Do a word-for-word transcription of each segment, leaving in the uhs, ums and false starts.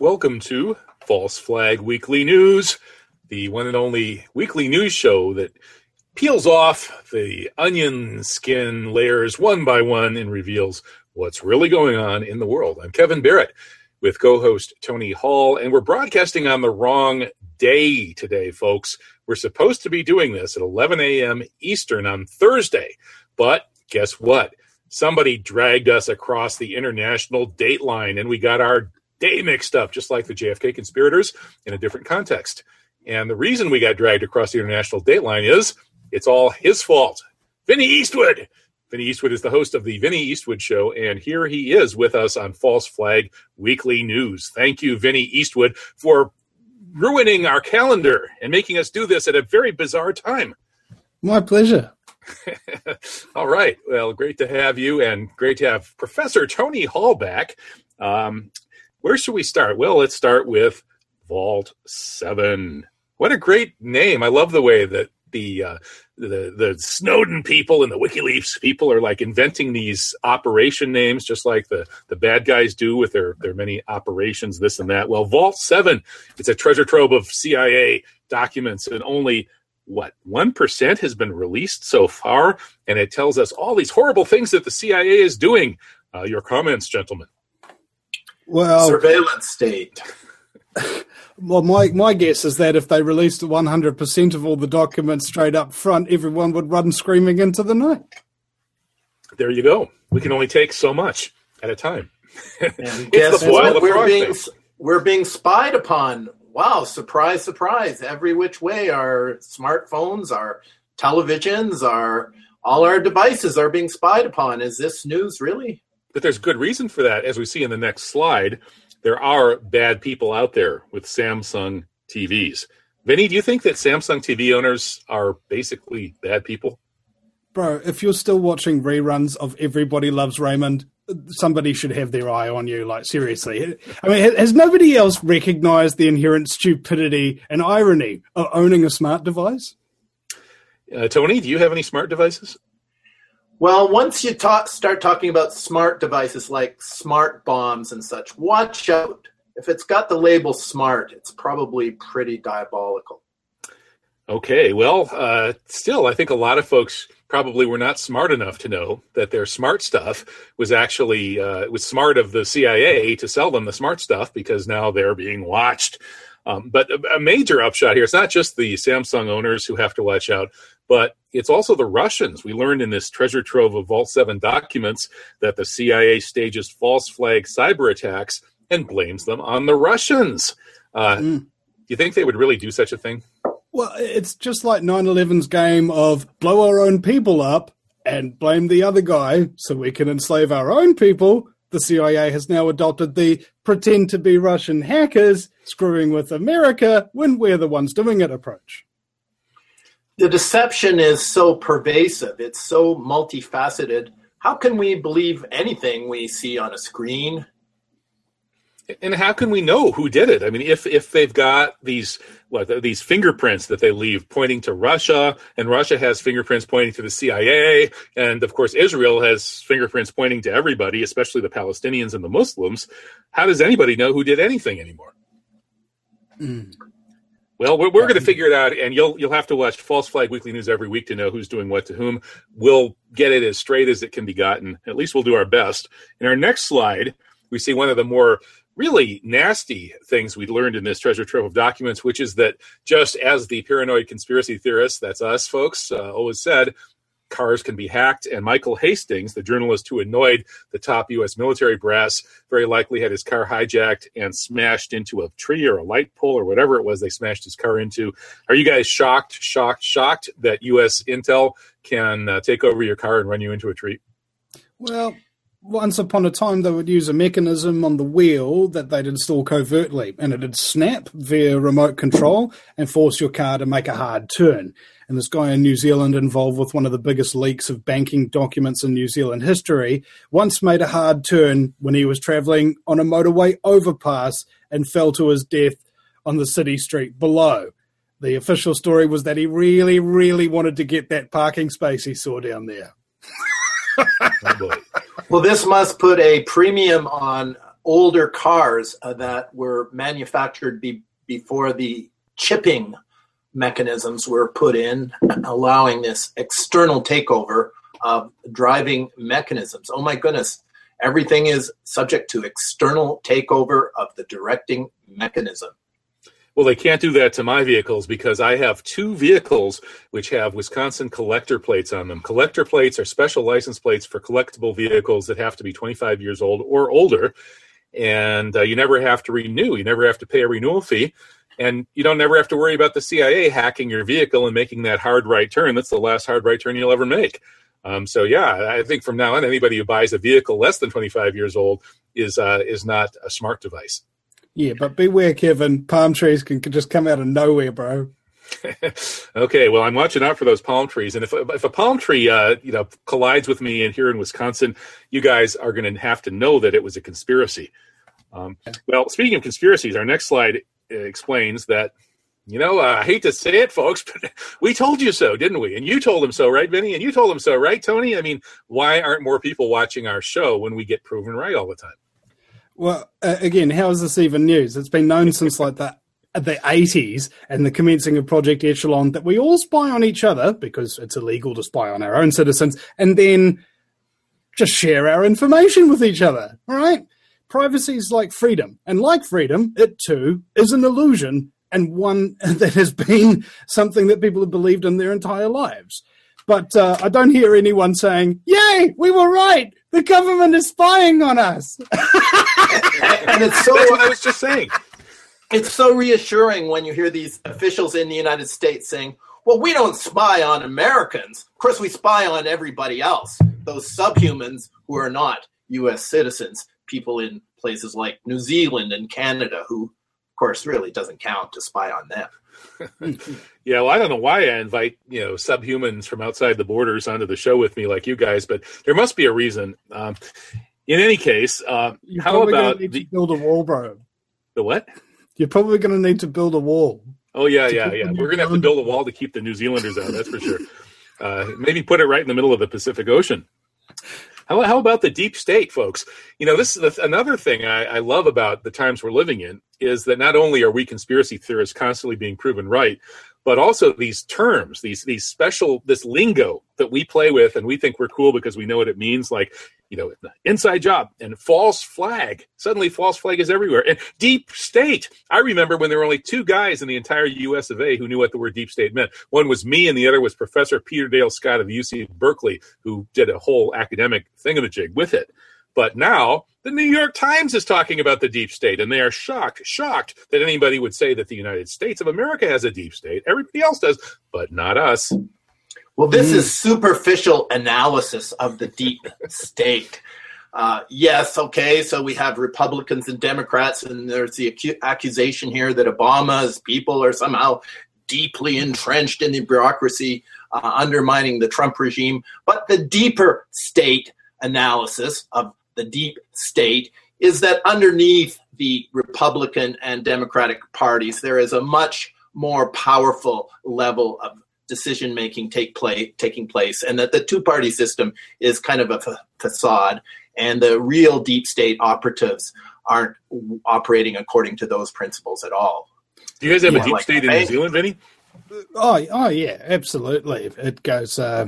welcome to False Flag Weekly News, the one and only weekly news show that peels off the onion skin layers one by one and reveals what's really going on in the world. I'm Kevin Barrett with co-host Tony Hall, and we're broadcasting on the wrong day today, folks. We're supposed to be doing this at eleven a.m. Eastern on Thursday, but guess what? Somebody dragged us across the international date line, and we got our day mixed up, just like the J F K conspirators in a different context. And the reason we got dragged across the international date line is it's all his fault. Vinny Eastwood. Vinny Eastwood is the host of the Vinny Eastwood Show, and here he is with us on False Flag Weekly News. Thank you, Vinny Eastwood, for ruining our calendar and making us do this at a very bizarre time. My pleasure. All right. Well, great to have you, and great to have Professor Tony Hall back. Um, where should we start? Well, let's start with Vault seven. What a great name. I love the way that the uh, the the Snowden people and the WikiLeaks people are like inventing these operation names, just like the, the bad guys do with their, their many operations, this and that. Well, Vault seven, it's a treasure trove of C I A documents, and only what, one percent has been released so far, and it tells us all these horrible things that the C I A is doing. Uh, your comments, gentlemen. Well, surveillance state. Well, my, my guess is that if they released one hundred percent of all the documents straight up front, everyone would run screaming into the night. There you go. We can only take so much at a time. And guess what? We're being, we're being spied upon. Wow, surprise, surprise. Every which way, our smartphones, our televisions, our all our devices are being spied upon. Is this news, really? But there's good reason for that. As we see in the next slide, there are bad people out there with Samsung T Vs. Vinny, do you think that Samsung T V owners are basically bad people? Bro, if you're still watching reruns of Everybody Loves Raymond, somebody should have their eye on you, like, seriously. I mean, has nobody else recognized the inherent stupidity and irony of owning a smart device? Uh, Tony, do you have any smart devices? Well, once you talk, start talking about smart devices like smart bombs and such, watch out. If it's got the label smart, it's probably pretty diabolical. Okay, well, uh, still, I think a lot of folks probably were not smart enough to know that their smart stuff was actually uh, was smart of the C I A to sell them the smart stuff, because now they're being watched. Um, but a, a major upshot here, it's not just the Samsung owners who have to watch out, but it's also the Russians. We learned in this treasure trove of Vault seven documents that the C I A stages false flag cyber attacks and blames them on the Russians. Uh, mm. Do you think they would really do such a thing? Well, it's just like nine eleven's game of blow our own people up and blame the other guy so we can enslave our own people. The C I A has now adopted the pretend to be Russian hackers screwing with America when we're the ones doing it approach. The deception is so pervasive. It's so multifaceted. How can we believe anything we see on a screen? And how can we know who did it? I mean, if if they've got these what these fingerprints that they leave pointing to Russia, and Russia has fingerprints pointing to the C I A, and of course Israel has fingerprints pointing to everybody, especially the Palestinians and the Muslims, how does anybody know who did anything anymore? Mm. Well, we're, we're going to figure it out, and you'll you'll have to watch False Flag Weekly News every week to know who's doing what to whom. We'll get it as straight as it can be gotten. At least we'll do our best. In our next slide, we see one of the more really nasty things we learned in this treasure trove of documents, which is that just as the paranoid conspiracy theorists, that's us folks, uh, always said, cars can be hacked. And Michael Hastings, the journalist who annoyed the top U S military brass, very likely had his car hijacked and smashed into a tree or a light pole or whatever it was they smashed his car into. Are you guys shocked, shocked, shocked that U S intel can uh, take over your car and run you into a tree? Well, once upon a time, they would use a mechanism on the wheel that they'd install covertly, and it'd snap via remote control and force your car to make a hard turn. And this guy in New Zealand, involved with one of the biggest leaks of banking documents in New Zealand history, once made a hard turn when he was traveling on a motorway overpass and fell to his death on the city street below. The official story was that he really, really wanted to get that parking space he saw down there. Oh boy. Well, this must put a premium on older cars uh, that were manufactured be- before the chipping mechanisms were put in, allowing this external takeover of driving mechanisms. Oh my goodness, everything is subject to external takeover of the directing mechanism. Well, they can't do that to my vehicles because I have two vehicles which have Wisconsin collector plates on them. Collector plates are special license plates for collectible vehicles that have to be twenty-five years old or older. And uh, you never have to renew. You never have to pay a renewal fee. And you don't never have to worry about the C I A hacking your vehicle and making that hard right turn. That's the last hard right turn you'll ever make. Um, so, yeah, I think from now on, anybody who buys a vehicle less than twenty-five years old is uh, is not a smart device. Yeah, but beware, Kevin. Palm trees can, can just come out of nowhere, bro. Okay, well, I'm watching out for those palm trees. And if, if a palm tree uh, you know, collides with me in here in Wisconsin, you guys are going to have to know that it was a conspiracy. Um, well, speaking of conspiracies, our next slide uh, explains that, you know, uh, I hate to say it, folks, but we told you so, didn't we? And you told them so, right, Vinny? And you told them so, right, Tony? I mean, why aren't more people watching our show when we get proven right all the time? Well, uh, again, how is this even news? It's been known since like the the eighties and the commencing of Project Echelon that we all spy on each other because it's illegal to spy on our own citizens and then just share our information with each other, all right? Privacy is like freedom, and like freedom, it too is an illusion and one that has been something that people have believed in their entire lives. But uh, I don't hear anyone saying, yay, we were right. The government is spying on us. And it's so, that's what I was just saying. It's so reassuring when you hear these officials in the United States saying, well, we don't spy on Americans. Of course, we spy on everybody else, those subhumans who are not U S citizens, people in places like New Zealand and Canada, who, of course, really doesn't count to spy on them. Yeah, well, I don't know why I invite, you know, subhumans from outside the borders onto the show with me like you guys, but there must be a reason. Um, in any case, uh, You're how about need the to build a wall, bro? The what? You're probably going to need to build a wall. Oh, yeah, yeah, yeah. We're going to have to build a wall to keep the New Zealanders out, that's for sure. Uh, maybe put it right in the middle of the Pacific Ocean. How, how about the deep state, folks? You know, this is the, another thing I, I love about the times we're living in is that not only are we conspiracy theorists constantly being proven right, but also these terms, these these special, this lingo that we play with and we think we're cool because we know what it means, like, you know, inside job and false flag. Suddenly false flag is everywhere. And deep state. I remember when there were only two guys in the entire U S of A who knew what the word deep state meant. One was me and the other was Professor Peter Dale Scott of U C Berkeley, who did a whole academic thingamajig with it. But now the New York Times is talking about the deep state, and they are shocked, shocked that anybody would say that the United States of America has a deep state. Everybody else does, but not us. Well, this mm. is superficial analysis of the deep state. Uh, yes, okay, so we have Republicans and Democrats, and there's the acu- accusation here that Obama's people are somehow deeply entrenched in the bureaucracy, uh, undermining the Trump regime. But the deeper state analysis of the deep state is that underneath the Republican and Democratic parties, there is a much more powerful level of decision-making take play, taking place, and that the two-party system is kind of a fa- facade, and the real deep state operatives aren't operating according to those principles at all. Do you guys have yeah, a deep like state in New Zealand, Vinny? Oh, oh yeah, absolutely. It goes, uh,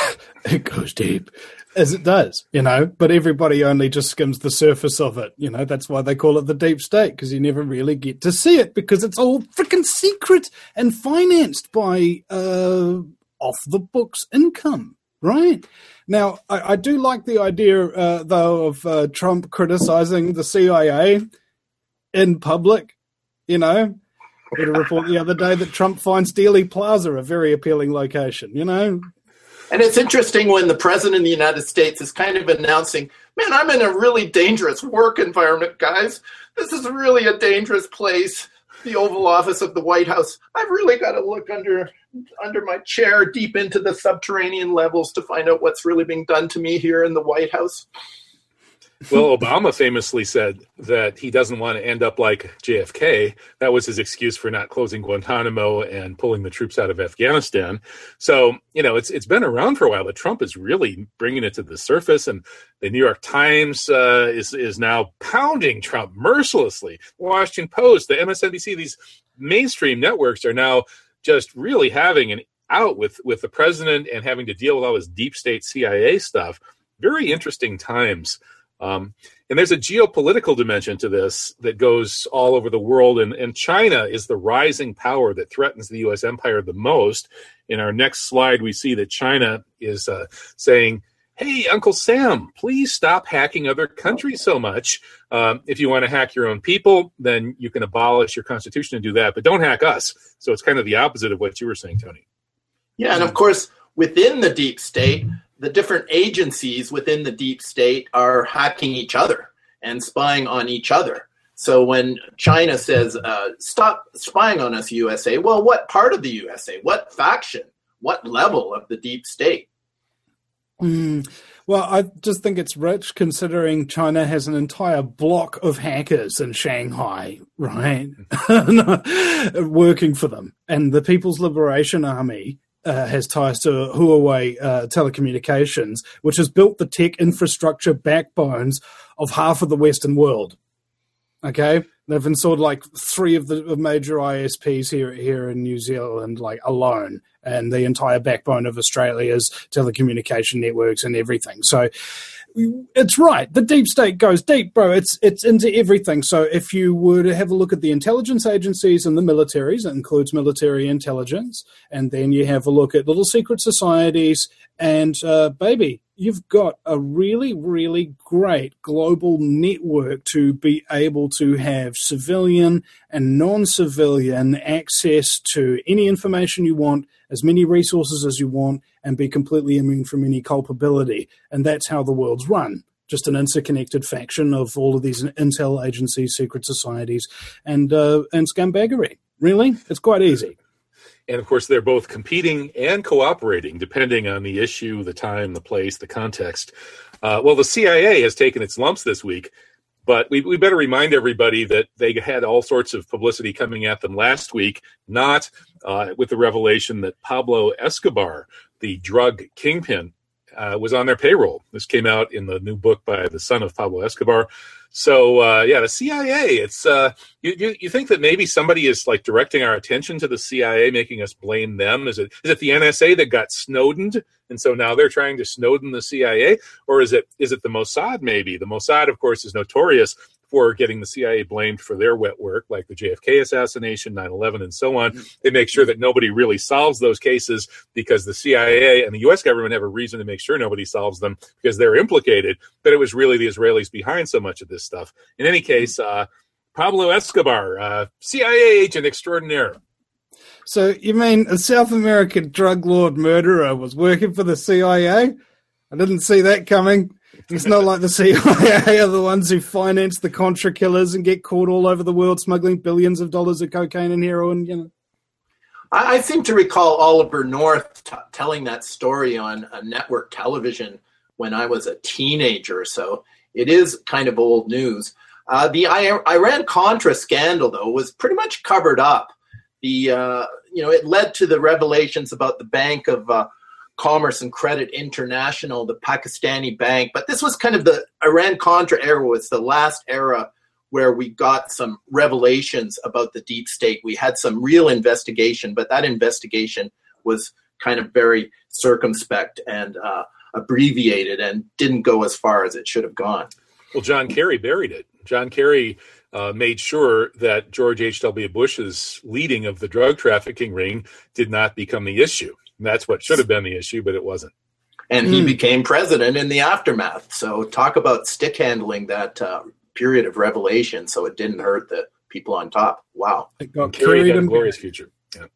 it goes deep, as it does, you know. But everybody only just skims the surface of it, you know. That's why they call it the deep state, because you never really get to see it, because it's all freaking secret and financed by uh, off the books income, right? Now, I, I do like the idea, uh, though, of uh, Trump criticizing the C I A in public, you know. I read a report the other day that Trump finds Dealey Plaza a very appealing location, you know. And it's interesting when the president of the United States is kind of announcing, man, I'm in a really dangerous work environment, guys. This is really a dangerous place, the Oval Office of the White House. I've really got to look under under my chair deep into the subterranean levels to find out what's really being done to me here in the White House. Well, Obama famously said that he doesn't want to end up like J F K. That was his excuse for not closing Guantanamo and pulling the troops out of Afghanistan. So, you know, it's it's been around for a while, but Trump is really bringing it to the surface. And the New York Times uh, is, is now pounding Trump mercilessly. Washington Post, the M S N B C, these mainstream networks are now just really having an out with, with the president and having to deal with all this deep state C I A stuff. Very interesting times. Um, and there's a geopolitical dimension to this that goes all over the world. And, and China is the rising power that threatens the U S empire the most. In our next slide, we see that China is uh, saying, hey, Uncle Sam, please stop hacking other countries so much. Um, if you want to hack your own people, then you can abolish your constitution and do that. But don't hack us. So it's kind of the opposite of what you were saying, Tony. Yeah, and of course, within the deep state, the different agencies within the deep state are hacking each other and spying on each other. So when China says, uh, stop spying on us, U S A, well, what part of the U S A? What faction? What level of the deep state? Mm, well, I just think it's rich considering China has an entire block of hackers in Shanghai, right? Working for them. And the People's Liberation Army Uh, has ties to Huawei uh, Telecommunications, which has built the tech infrastructure backbones of half of the Western world. Okay, they've installed like three of the major I S Ps here here in New Zealand, like alone, and the entire backbone of Australia's telecommunication networks and everything. So it's right. The deep state goes deep, bro. It's it's into everything. So if you were to have a look at the intelligence agencies and the militaries, it includes military intelligence, and then you have a look at little secret societies, and uh, baby, you've got a really, really great global network to be able to have civilian and non-civilian access to any information you want, as many resources as you want, and be completely immune from any culpability. And that's how the world's run. Just an interconnected faction of all of these intel agencies, secret societies, and uh, and scumbaggery. Really? It's quite easy. And, of course, they're both competing and cooperating, depending on the issue, the time, the place, the context. Uh, well, the C I A has taken its lumps this week, but we, we better remind everybody that they had all sorts of publicity coming at them last week, not uh, with the revelation that Pablo Escobar, the drug kingpin, uh, was on their payroll. This came out in the new book by the son of Pablo Escobar. So, uh, yeah, the C I A, it's, uh, you, you, you think that maybe somebody is like directing our attention to the C I A, making us blame them? Is it, is it the N S A that got Snowdened? And so now they're trying to Snowden the C I A? Or is it, is it the Mossad maybe? The Mossad, of course, is notorious for getting the C I A blamed for their wet work, like the J F K assassination, nine eleven, and so on. They make sure that nobody really solves those cases because the C I A and the U S government have a reason to make sure nobody solves them because they're implicated, but it was really the Israelis behind so much of this stuff. In any case, uh, Pablo Escobar, uh, C I A agent extraordinaire. So you mean a South American drug lord murderer was working for the C I A? I didn't see that coming. It's not like the C I A are the ones who finance the Contra killers and get caught all over the world smuggling billions of dollars of cocaine and heroin. You know, I, I seem to recall Oliver North t- telling that story on a network television when I was a teenager. So it is kind of old news. Uh, the I- Iran-Contra scandal, though, was pretty much covered up. The uh, you know it led to the revelations about the Bank of uh, Commerce and Credit International, the Pakistani bank. But this was kind of the Iran-Contra era was the last era where we got some revelations about the deep state. We had some real investigation, but that investigation was kind of very circumspect and uh, abbreviated and didn't go as far as it should have gone. Well, John Kerry buried it. John Kerry uh, made sure that George H W. Bush's leading of the drug trafficking ring did not become the issue. And that's what should have been the issue, but it wasn't. And he mm. became president in the aftermath. So talk about stick handling that uh, period of revelation so it didn't hurt the people on top. Wow. It got Kerry had a glorious future. Yeah.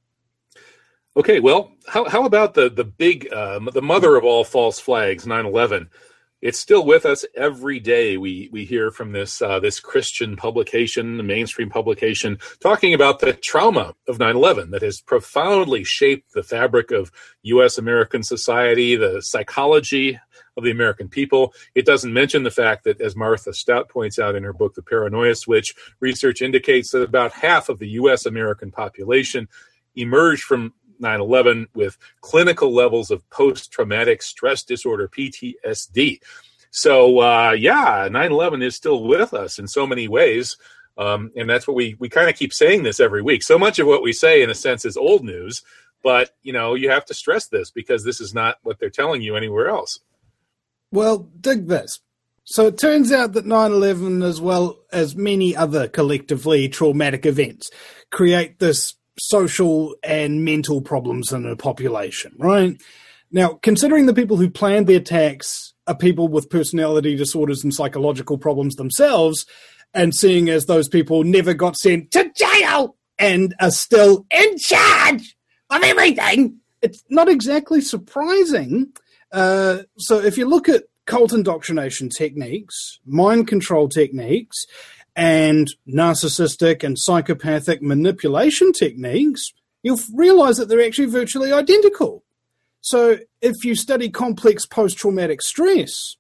Okay, well, how how about the, the big, uh, the mother of all false flags, nine eleven? It's still with us every day. We we hear from this uh, this Christian publication, the mainstream publication, talking about the trauma of nine eleven that has profoundly shaped the fabric of U S American society, the psychology of the American people. It doesn't mention the fact that, as Martha Stout points out in her book, The Paranoia Switch, research indicates that about half of the U S American population emerged from nine eleven with clinical levels of post-traumatic stress disorder, P T S D. So, uh, yeah, nine eleven is still with us in so many ways. Um, and that's what we, we kind of keep saying this every week. So much of what we say, in a sense, is old news. But, you know, you have to stress this because this is not what they're telling you anywhere else. Well, dig this. So it turns out that nine eleven, as well as many other collectively traumatic events, create this social and mental problems in a population, right? Now, considering the people who planned the attacks are people with personality disorders and psychological problems themselves, and seeing as those people never got sent to jail and are still in charge of everything, it's not exactly surprising. Uh, so if you look at cult indoctrination techniques, mind control techniques, and narcissistic and psychopathic manipulation techniques, you'll realize that they're actually virtually identical. So if you study complex post-traumatic stress,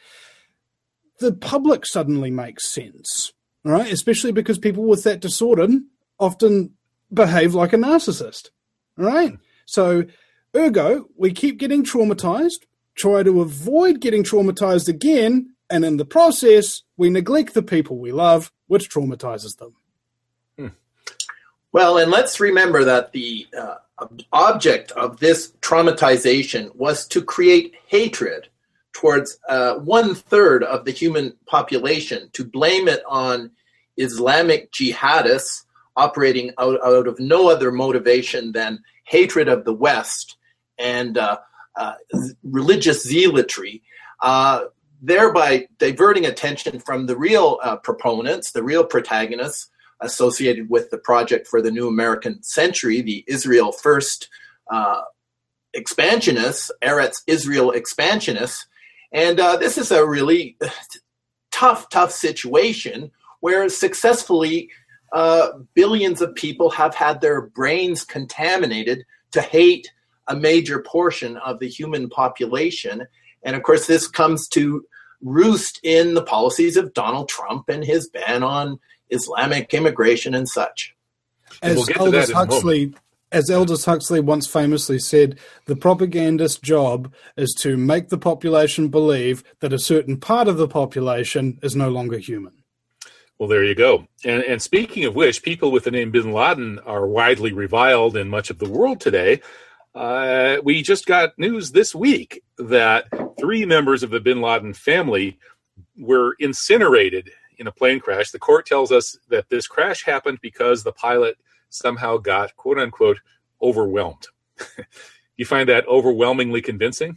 the public suddenly makes sense, right? Especially because people with that disorder often behave like a narcissist, right? So ergo, we keep getting traumatized, try to avoid getting traumatized again, and in the process, we neglect the people we love, which traumatizes them. Hmm. Well, and let's remember that the uh, object of this traumatization was to create hatred towards uh, one-third of the human population, to blame it on Islamic jihadists operating out, out of no other motivation than hatred of the West and uh, uh, religious zealotry, uh, thereby diverting attention from the real uh, proponents, the real protagonists associated with the Project for the New American Century, the Israel First uh, expansionists, Eretz Israel expansionists. And uh, this is a really tough, tough situation where successfully uh, billions of people have had their brains contaminated to hate a major portion of the human population. And of course, this comes to roost in the policies of Donald Trump and his ban on Islamic immigration and such. As we'll Aldous Huxley, as Aldous Huxley once famously said, the propagandist's job is to make the population believe that a certain part of the population is no longer human. Well, there you go. And, and speaking of which, people with the name Bin Laden are widely reviled in much of the world today. Uh, we just got news this week that three members of the Bin Laden family were incinerated in a plane crash. The court tells us that this crash happened because the pilot somehow got, quote unquote, overwhelmed. You find that overwhelmingly convincing?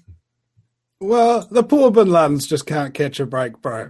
Well, the poor Bin Ladens just can't catch a break, bro.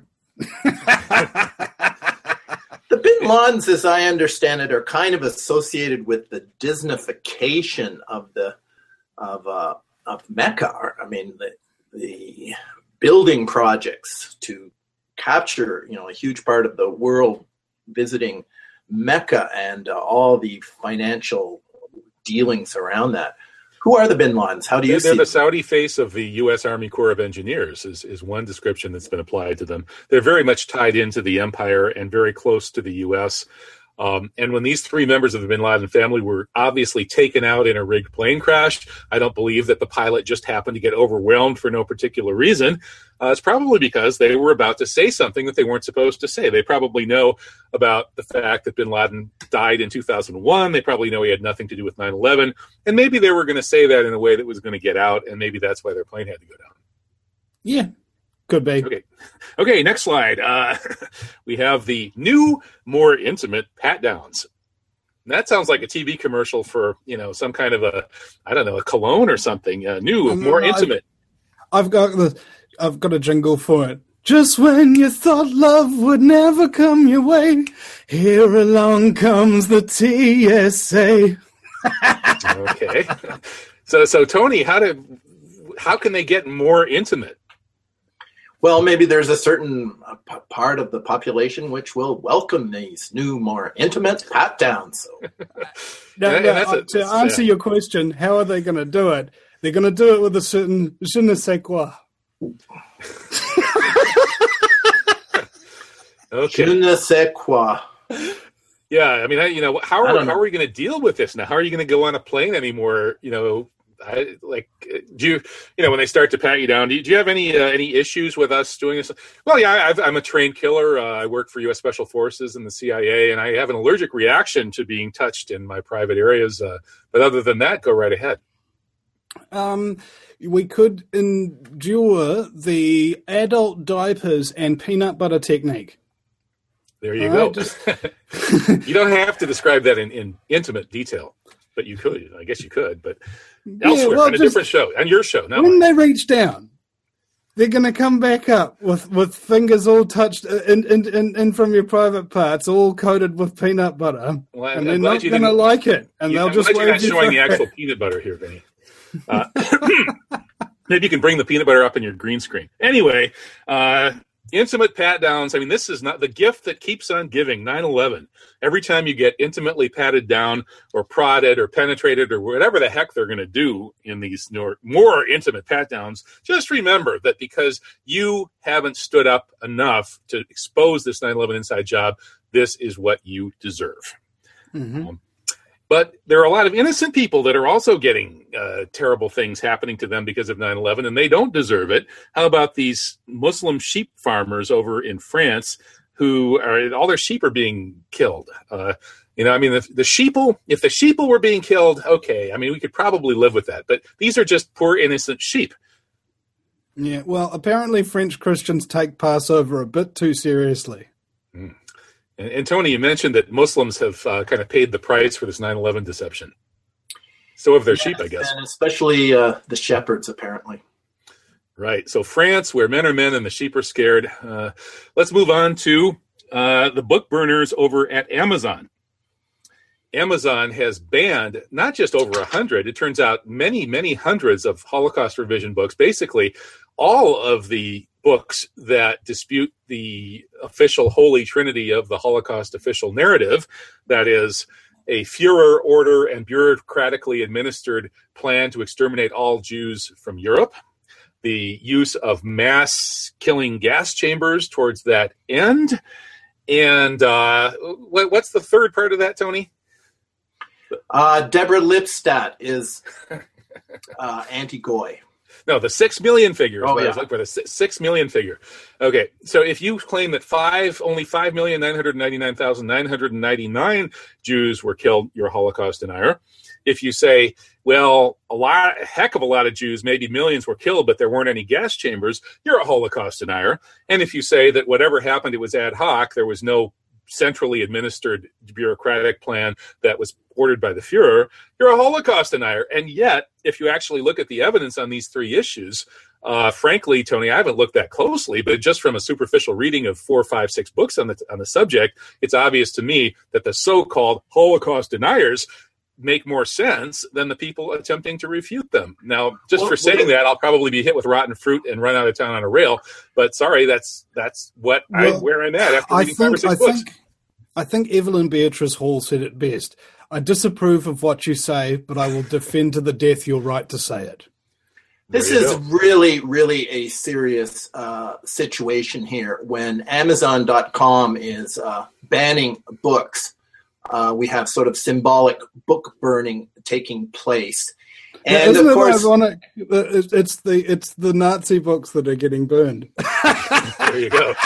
The Bin Ladens, as I understand it, are kind of associated with the Disneyfication of the of uh, of Mecca. I mean, the, the building projects to capture, you know, a huge part of the world visiting Mecca and uh, all the financial dealings around that. Who are the Bin Ladens? How do you they're, see they're the them? Saudi face of the U S Army Corps of Engineers is, is one description that's been applied to them. They're very much tied into the empire and very close to the U S Um, and when these three members of the Bin Laden family were obviously taken out in a rigged plane crash, I don't believe that the pilot just happened to get overwhelmed for no particular reason. Uh, it's probably because they were about to say something that they weren't supposed to say. They probably know about the fact that Bin Laden died in two thousand one. They probably know he had nothing to do with nine eleven. And maybe they were going to say that in a way that was going to get out, and maybe that's why their plane had to go down. Yeah. Could be. Okay. Okay, next slide. Uh, we have the new, more intimate pat downs. That sounds like a T V commercial for, you know, some kind of a, I don't know, a cologne or something. Uh, new, um, more I've, intimate. I've got the, I've got a jingle for it. Just when you thought love would never come your way, here along comes the T S A. Okay. So, so Tony, how did, how can they get more intimate? Well, maybe there's a certain uh, p- part of the population which will welcome these new, more intimate pat downs. So. no, yeah, no, that's uh, a, to that's, answer yeah. your question, how are they going to do it? They're going to do it with a certain je ne sais quoi. Okay. Je ne sais quoi. Yeah, I mean, I, you know, how I are don't know. how are we going to deal with this now? How are you going to go on a plane anymore? You know, I, like, do you, you know, when they start to pat you down, do you, do you have any uh, any issues with us doing this? Well, yeah, I've, I'm a trained killer. Uh, I work for U S Special Forces and the C I A, and I have an allergic reaction to being touched in my private areas. Uh, but other than that, go right ahead. Um, we could endure the adult diapers and peanut butter technique. There you All go. right, just- You don't have to describe that in, in intimate detail, but you could. I guess you could, but Yeah, elsewhere, well, on a just- different show, on your show. No, when they reach down, they're going to come back up with, with fingers all touched in, in, in, in from your private parts, all coated with peanut butter, Well, I'm and they're glad not you going to didn't- like it, and You- they'll I'm just glad you're not wave you showing the back. actual peanut butter here, Vinny. Uh, maybe you can bring the peanut butter up in your green screen. Anyway, uh, intimate pat downs. I mean, this is not the gift that keeps on giving. nine eleven. Every time you get intimately patted down or prodded or penetrated or whatever the heck they're going to do in these more, more intimate pat downs, just remember that because you haven't stood up enough to expose this nine eleven inside job, this is what you deserve. Mm-hmm. Um, But there are a lot of innocent people that are also getting uh, terrible things happening to them because of nine eleven, and they don't deserve it. How about these Muslim sheep farmers over in France who are, all their sheep are being killed? Uh, you know, I mean, the, the sheeple, if the sheeple were being killed, okay, I mean, we could probably live with that. But these are just poor, innocent sheep. Yeah, well, apparently French Christians take Passover a bit too seriously. Mm. And, and Tony, you mentioned that Muslims have uh, kind of paid the price for this nine eleven deception. So have their Yes, sheep, I guess. And especially uh, the shepherds, apparently. Right. So France, where men are men and the sheep are scared. Uh, let's move on to uh, the book burners over at Amazon. Amazon has banned not just over a hundred, it turns out many, many hundreds of Holocaust revision books, basically all of the books that dispute the official holy trinity of the Holocaust official narrative, that is a Führer order and bureaucratically administered plan to exterminate all Jews from Europe, the use of mass killing gas chambers towards that end, and uh, what, what's the third part of that, Tony? Uh, Deborah Lipstadt is uh, anti-Goy. No, the six million figure is Oh, what yeah. I was looking for, the six, six million figure. Okay, so if you claim that five, only five million nine hundred ninety-nine thousand nine hundred ninety-nine Jews were killed, you're a Holocaust denier. If you say, well, a lot, a heck of a lot of Jews, maybe millions were killed, but there weren't any gas chambers, you're a Holocaust denier. And if you say that whatever happened, it was ad hoc, there was no centrally administered bureaucratic plan that was ordered by the Fuhrer, you're a Holocaust denier. And yet, if you actually look at the evidence on these three issues, uh, frankly, Tony, I haven't looked that closely, but just from a superficial reading of four, five, six books on the on the subject, it's obvious to me that the so-called Holocaust deniers make more sense than the people attempting to refute them. Now, just Well, for saying well, that, I'll probably be hit with rotten fruit and run out of town on a rail. But sorry, that's that's what I Well, where I'm at after I reading five or think, six I books. think, I think Evelyn Beatrice Hall said it best. I disapprove of what you say, but I will defend to the death your right to say it. This There you is go. really, really a serious uh, situation here. When Amazon dot com is uh, banning books, uh, we have sort of symbolic book burning taking place. Now, And isn't of it course, ironic? that It's it's the it's the Nazi books that are getting burned. There you go.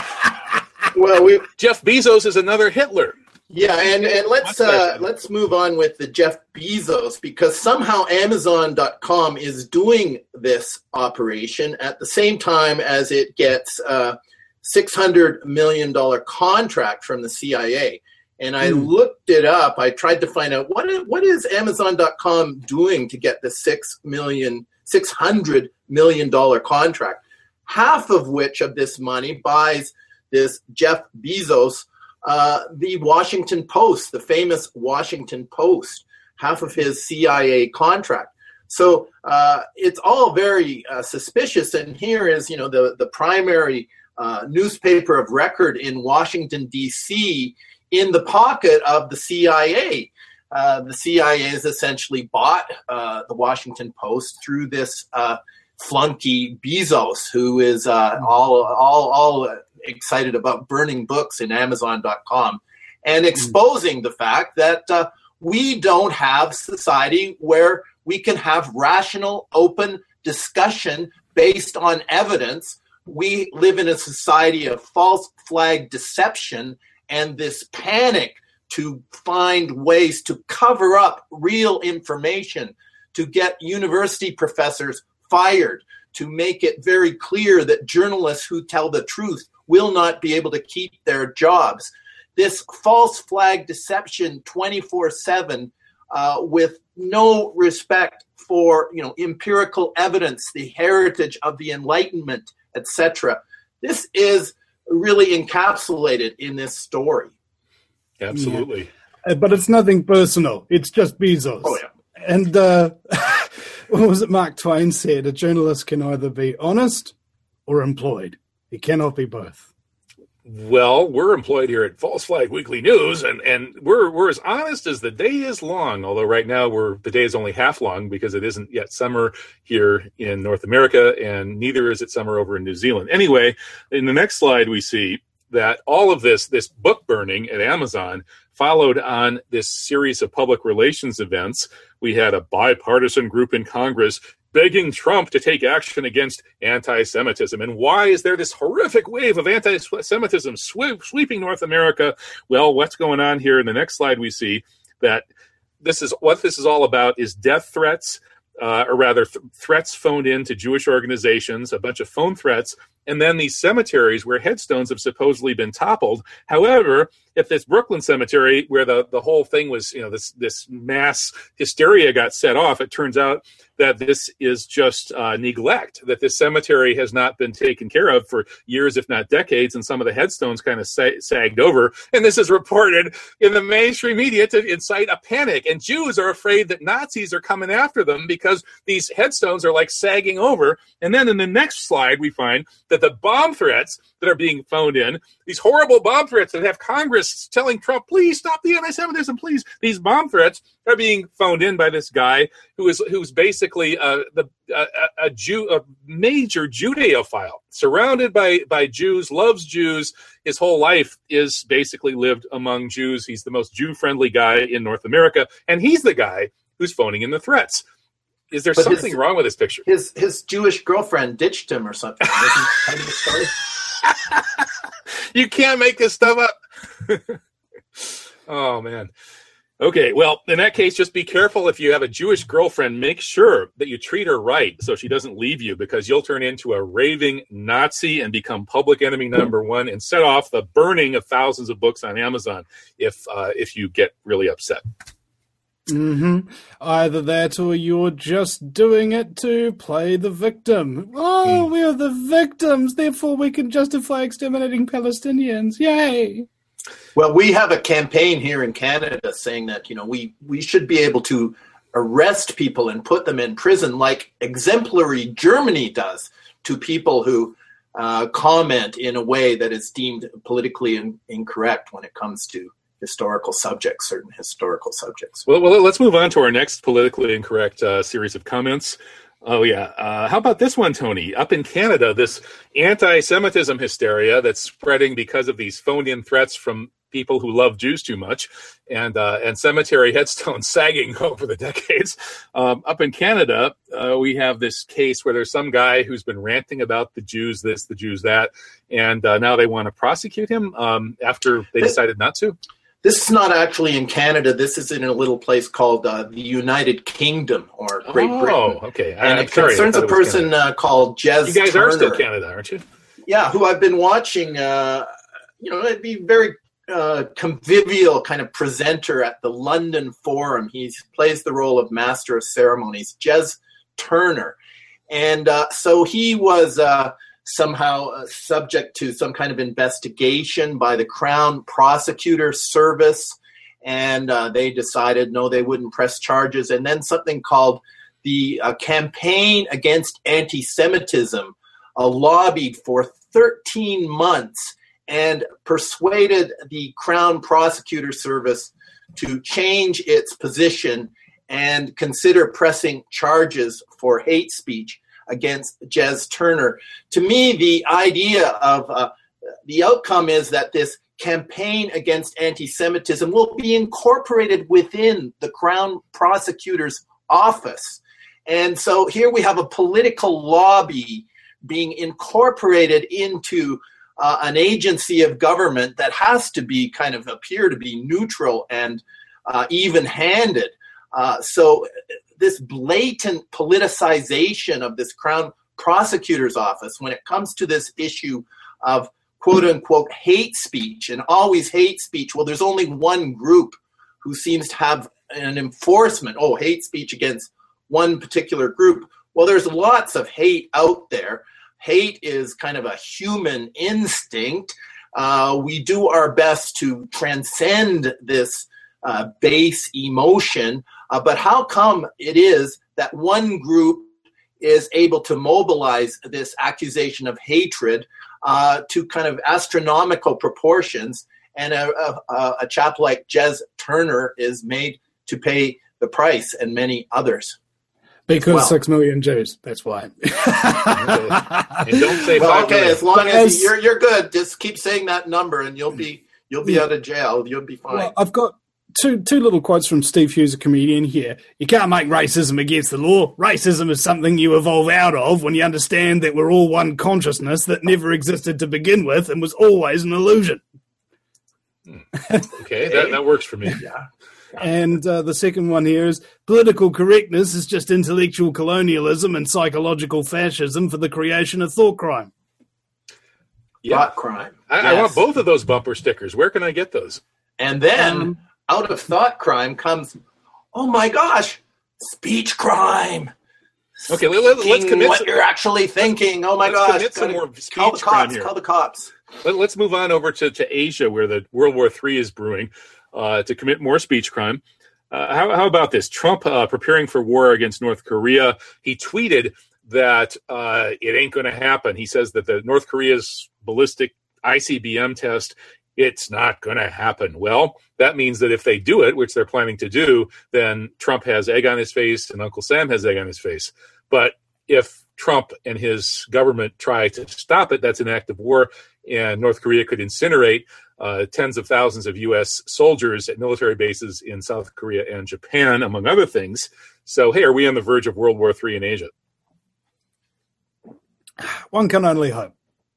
well, we Jeff Bezos is another Hitler. yeah, and, and let's uh, let's move on with the Jeff Bezos, because somehow Amazon dot com is doing this operation at the same time as it gets a six hundred million dollars contract from the C I A. And I Hmm. looked it up. I tried to find out what is, what is Amazon dot com doing to get the six million, six hundred million dollars contract, half of which of this money buys this Jeff Bezos, uh, the Washington Post, the famous Washington Post, half of his C I A contract. So uh, it's all very uh, suspicious. And here is, you know, the, the primary uh, newspaper of record in Washington, D C, in the pocket of the C I A. Uh, the C I A has essentially bought uh, the Washington Post through this uh, flunky Bezos, who is uh, all, all, all excited about burning books in Amazon dot com and exposing the fact that uh, we don't have society where we can have rational, open discussion based on evidence. We live in a society of false flag deception and this panic to find ways to cover up real information, to get university professors fired, to make it very clear that journalists who tell the truth will not be able to keep their jobs. This false flag deception twenty-four seven uh, with no respect for, you know, empirical evidence, the heritage of the Enlightenment, et cetera. This is really encapsulated in this story. Absolutely. Yeah. But it's nothing personal. It's just Bezos. Oh, yeah. And uh, what was it Mark Twain said? A journalist can either be honest or employed. He cannot be both. Well, we're employed here at False Flag Weekly News, and, and we're we're as honest as the day is long, although right now we're the day is only half long because it isn't yet summer here in North America, and neither is it summer over in New Zealand. Anyway, in the next slide we see that all of this, this book burning at Amazon followed on this series of public relations events. We had a bipartisan group in Congress begging Trump to take action against anti-Semitism. And why is there this horrific wave of anti-Semitism sweep, sweeping North America? Well, what's going on here? In the next slide, we see that this is what this is all about is death threats, uh, or rather th- threats phoned in to Jewish organizations, a bunch of phone threats, and then these cemeteries where headstones have supposedly been toppled. However, at this Brooklyn cemetery where the, the whole thing was, you know, this, this mass hysteria got set off, it turns out that this is just uh, neglect, that this cemetery has not been taken care of for years, if not decades, and some of the headstones kind of sa- sagged over. And this is reported in the mainstream media to incite a panic. And Jews are afraid that Nazis are coming after them because these headstones are like sagging over. And then in the next slide, we find that the bomb threats that are being phoned in, these horrible bomb threats that have Congress telling Trump, please stop the anti-Semitism, please. These bomb threats are being phoned in by this guy who is who's basically uh, the, uh, a Jew, a major Judeophile, surrounded by, by Jews, loves Jews. His whole life is basically lived among Jews. He's the most Jew-friendly guy in North America, and he's the guy who's phoning in the threats. Is there but something his, wrong with this picture? His his Jewish girlfriend ditched him or something. Wasn't kind of a story? You can't make this stuff up. Oh, man. Okay, well, in that case, just be careful if you have a Jewish girlfriend. Make sure that you treat her right so she doesn't leave you, because you'll turn into a raving Nazi and become public enemy number one and set off the burning of thousands of books on Amazon if uh, if you get really upset. Mm-hmm. Either that or you're just doing it to play the victim. Oh, mm. We're the victims, therefore we can justify exterminating Palestinians. Yay! Well, we have a campaign here in Canada saying that, you know, we, we should be able to arrest people and put them in prison like exemplary Germany does to people who uh, comment in a way that is deemed politically in, incorrect when it comes to historical subjects, certain historical subjects. Well, well, let's move on to our next politically incorrect uh, series of comments. Oh, yeah. Uh, how about this one, Tony? Up in Canada, this anti-Semitism hysteria that's spreading because of these phoned-in threats from people who love Jews too much and uh, and cemetery headstones sagging over the decades. Um, up in Canada, uh, we have this case where there's some guy who's been ranting about the Jews this, the Jews that, and uh, now they want to prosecute him um, after they decided not to. This is not actually in Canada. This is in a little place called uh, the United Kingdom or Great oh, Britain. Oh, okay. And I'm it sorry, concerns a person uh, called Jez You guys Turner. are still Canada, aren't you? Yeah, who I've been watching. Uh, you know, it'd be very uh, convivial kind of presenter at the London Forum. He plays the role of Master of Ceremonies, Jez Turner. And uh, so he was... Uh, somehow uh, subject to some kind of investigation by the Crown Prosecutor Service, and uh, they decided no, they wouldn't press charges. And then something called the uh, campaign against anti-Semitism uh, lobbied for thirteen months and persuaded the Crown Prosecutor Service to change its position and consider pressing charges for hate speech against Jez Turner. To me, the idea of uh, the outcome is that this campaign against anti-Semitism will be incorporated within the Crown Prosecutor's office. And so here we have a political lobby being incorporated into uh, an agency of government that has to be kind of appear to be neutral and uh, even-handed. Uh, so this blatant politicization of this Crown Prosecutor's office when it comes to this issue of quote-unquote hate speech, and always hate speech, well, there's only one group who seems to have an enforcement, oh, hate speech against one particular group. Well, there's lots of hate out there. Hate is kind of a human instinct. Uh, we do our best to transcend this uh, base emotion, uh, but how come it is that one group is able to mobilize this accusation of hatred uh, to kind of astronomical proportions, and a, a, a chap like Jez Turner is made to pay the price, and many others? Because well. six million Jews. That's why. And don't say well, five okay. million. As long But as, as- you're you're good, just keep saying that number, and you'll be you'll be Yeah. out of jail. You'll be fine. Well, I've got two two little quotes from Steve Hughes, a comedian here. You can't make racism against the law. Racism is something you evolve out of when you understand that we're all one consciousness that never existed to begin with and was always an illusion. Okay, that, that works for me. yeah. And uh, the second one here is political correctness is just intellectual colonialism and psychological fascism for the creation of thought crime. Yeah. Thought crime. I, I Yes. want both of those bumper stickers. Where can I get those? And then Um, out of thought crime comes, oh my gosh, speech crime. Okay, let, let, let's Thinking commit. what some- you're actually thinking. Oh my let's gosh. commit some gotta- more speech call the crime cops. here. Call the cops. Let, let's move on over to, to Asia, where the World War Three is brewing, uh, to commit more speech crime. Uh, how, how about this? Trump uh, preparing for war against North Korea. He tweeted that uh, it ain't going to happen. He says that the North Korea's ballistic I C B M test, it's not going to happen. Well, that means that if they do it, which they're planning to do, then Trump has egg on his face and Uncle Sam has egg on his face. But if Trump and his government try to stop it, that's an act of war, and North Korea could incinerate uh, tens of thousands of U S soldiers at military bases in South Korea and Japan, among other things. So, hey, are we on the verge of World War Three in Asia? One can only hope.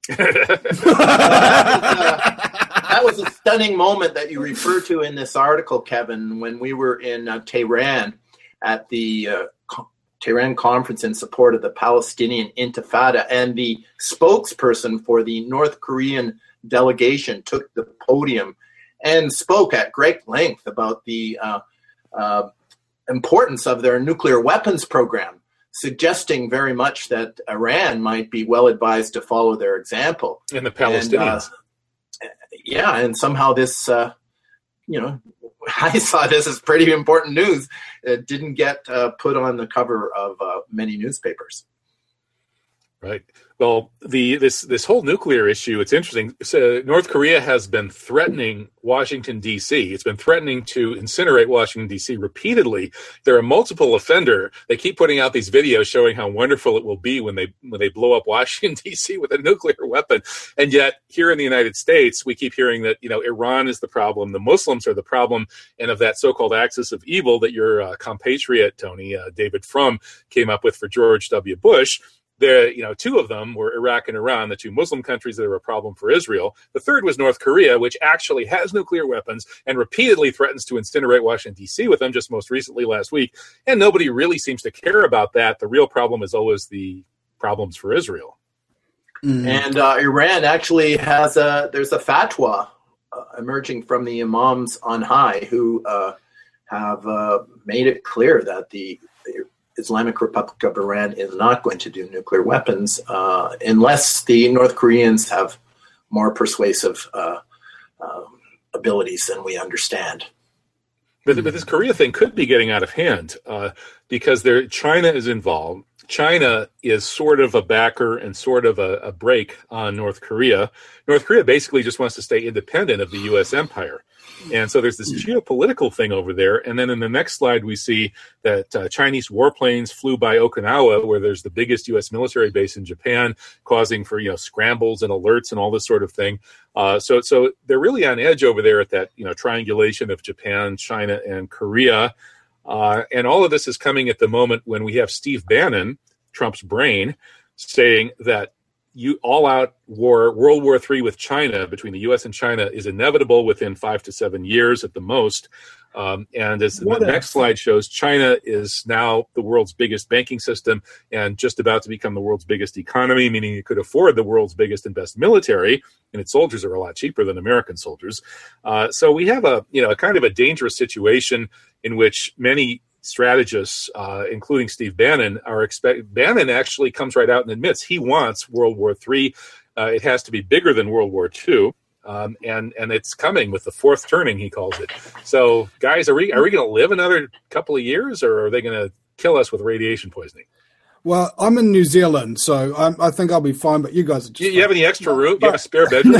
That was a stunning moment that you refer to in this article, Kevin, when we were in uh, Tehran at the uh, co- Tehran conference in support of the Palestinian Intifada, and the spokesperson for the North Korean delegation took the podium and spoke at great length about the uh, uh, importance of their nuclear weapons program, suggesting very much that Iran might be well advised to follow their example. And the Palestinians. And, uh, yeah, and somehow this, uh, you know, I saw this as pretty important news. It didn't get uh, put on the cover of uh, many newspapers. Right. Well, the this this whole nuclear issue, it's interesting. So North Korea has been threatening Washington, D C. It's been threatening to incinerate Washington, D C repeatedly. They're a multiple offender. They keep putting out these videos showing how wonderful it will be when they when they blow up Washington, D C with a nuclear weapon. And yet here in the United States, we keep hearing that, you know, Iran is the problem, the Muslims are the problem, and of that so-called axis of evil that your uh, compatriot, Tony, uh, David Frum, came up with for George W. Bush. There, you know, two of them were Iraq and Iran, the two Muslim countries that are a problem for Israel. The third was North Korea, which actually has nuclear weapons and repeatedly threatens to incinerate Washington, D C with them, just most recently last week. And nobody really seems to care about that. The real problem is always the problems for Israel. Mm. And uh, Iran actually has a, there's a fatwa uh, emerging from the imams on high who uh, have uh, made it clear that the, the Islamic Republic of Iran is not going to do nuclear weapons uh, unless the North Koreans have more persuasive uh, um, abilities than we understand. But, but this Korea thing could be getting out of hand uh, because there, China is involved. China is sort of a backer and sort of a, a brake on North Korea. North Korea basically just wants to stay independent of the U S empire. And so there's this geopolitical thing over there. And then in the next slide, we see that uh, Chinese warplanes flew by Okinawa, where there's the biggest U S military base in Japan, causing for, you know, scrambles and alerts and all this sort of thing. Uh, so, so they're really on edge over there at that, you know, triangulation of Japan, China, and Korea. Uh, and all of this is coming at the moment when we have Steve Bannon, Trump's brain, saying that you all-out war, World War Three with China, between the U S and China, is inevitable within five to seven years at the most. Um, and as what the next slide shows, China is now the world's biggest banking system and just about to become the world's biggest economy, meaning it could afford the world's biggest and best military, and its soldiers are a lot cheaper than American soldiers. Uh, so we have a, you know, a kind of a dangerous situation in which many strategists, uh, including Steve Bannon, are expect. Bannon actually comes right out and admits he wants World War Three. Uh, it has to be bigger than World War Two, um, and and it's coming with the fourth turning, he calls it. So, guys, are we are we going to live another couple of years, or are they going to kill us with radiation poisoning? Well, I'm in New Zealand, so I'm, I think I'll be fine. But you guys are just you, you have any extra room? But, you have a spare bedroom?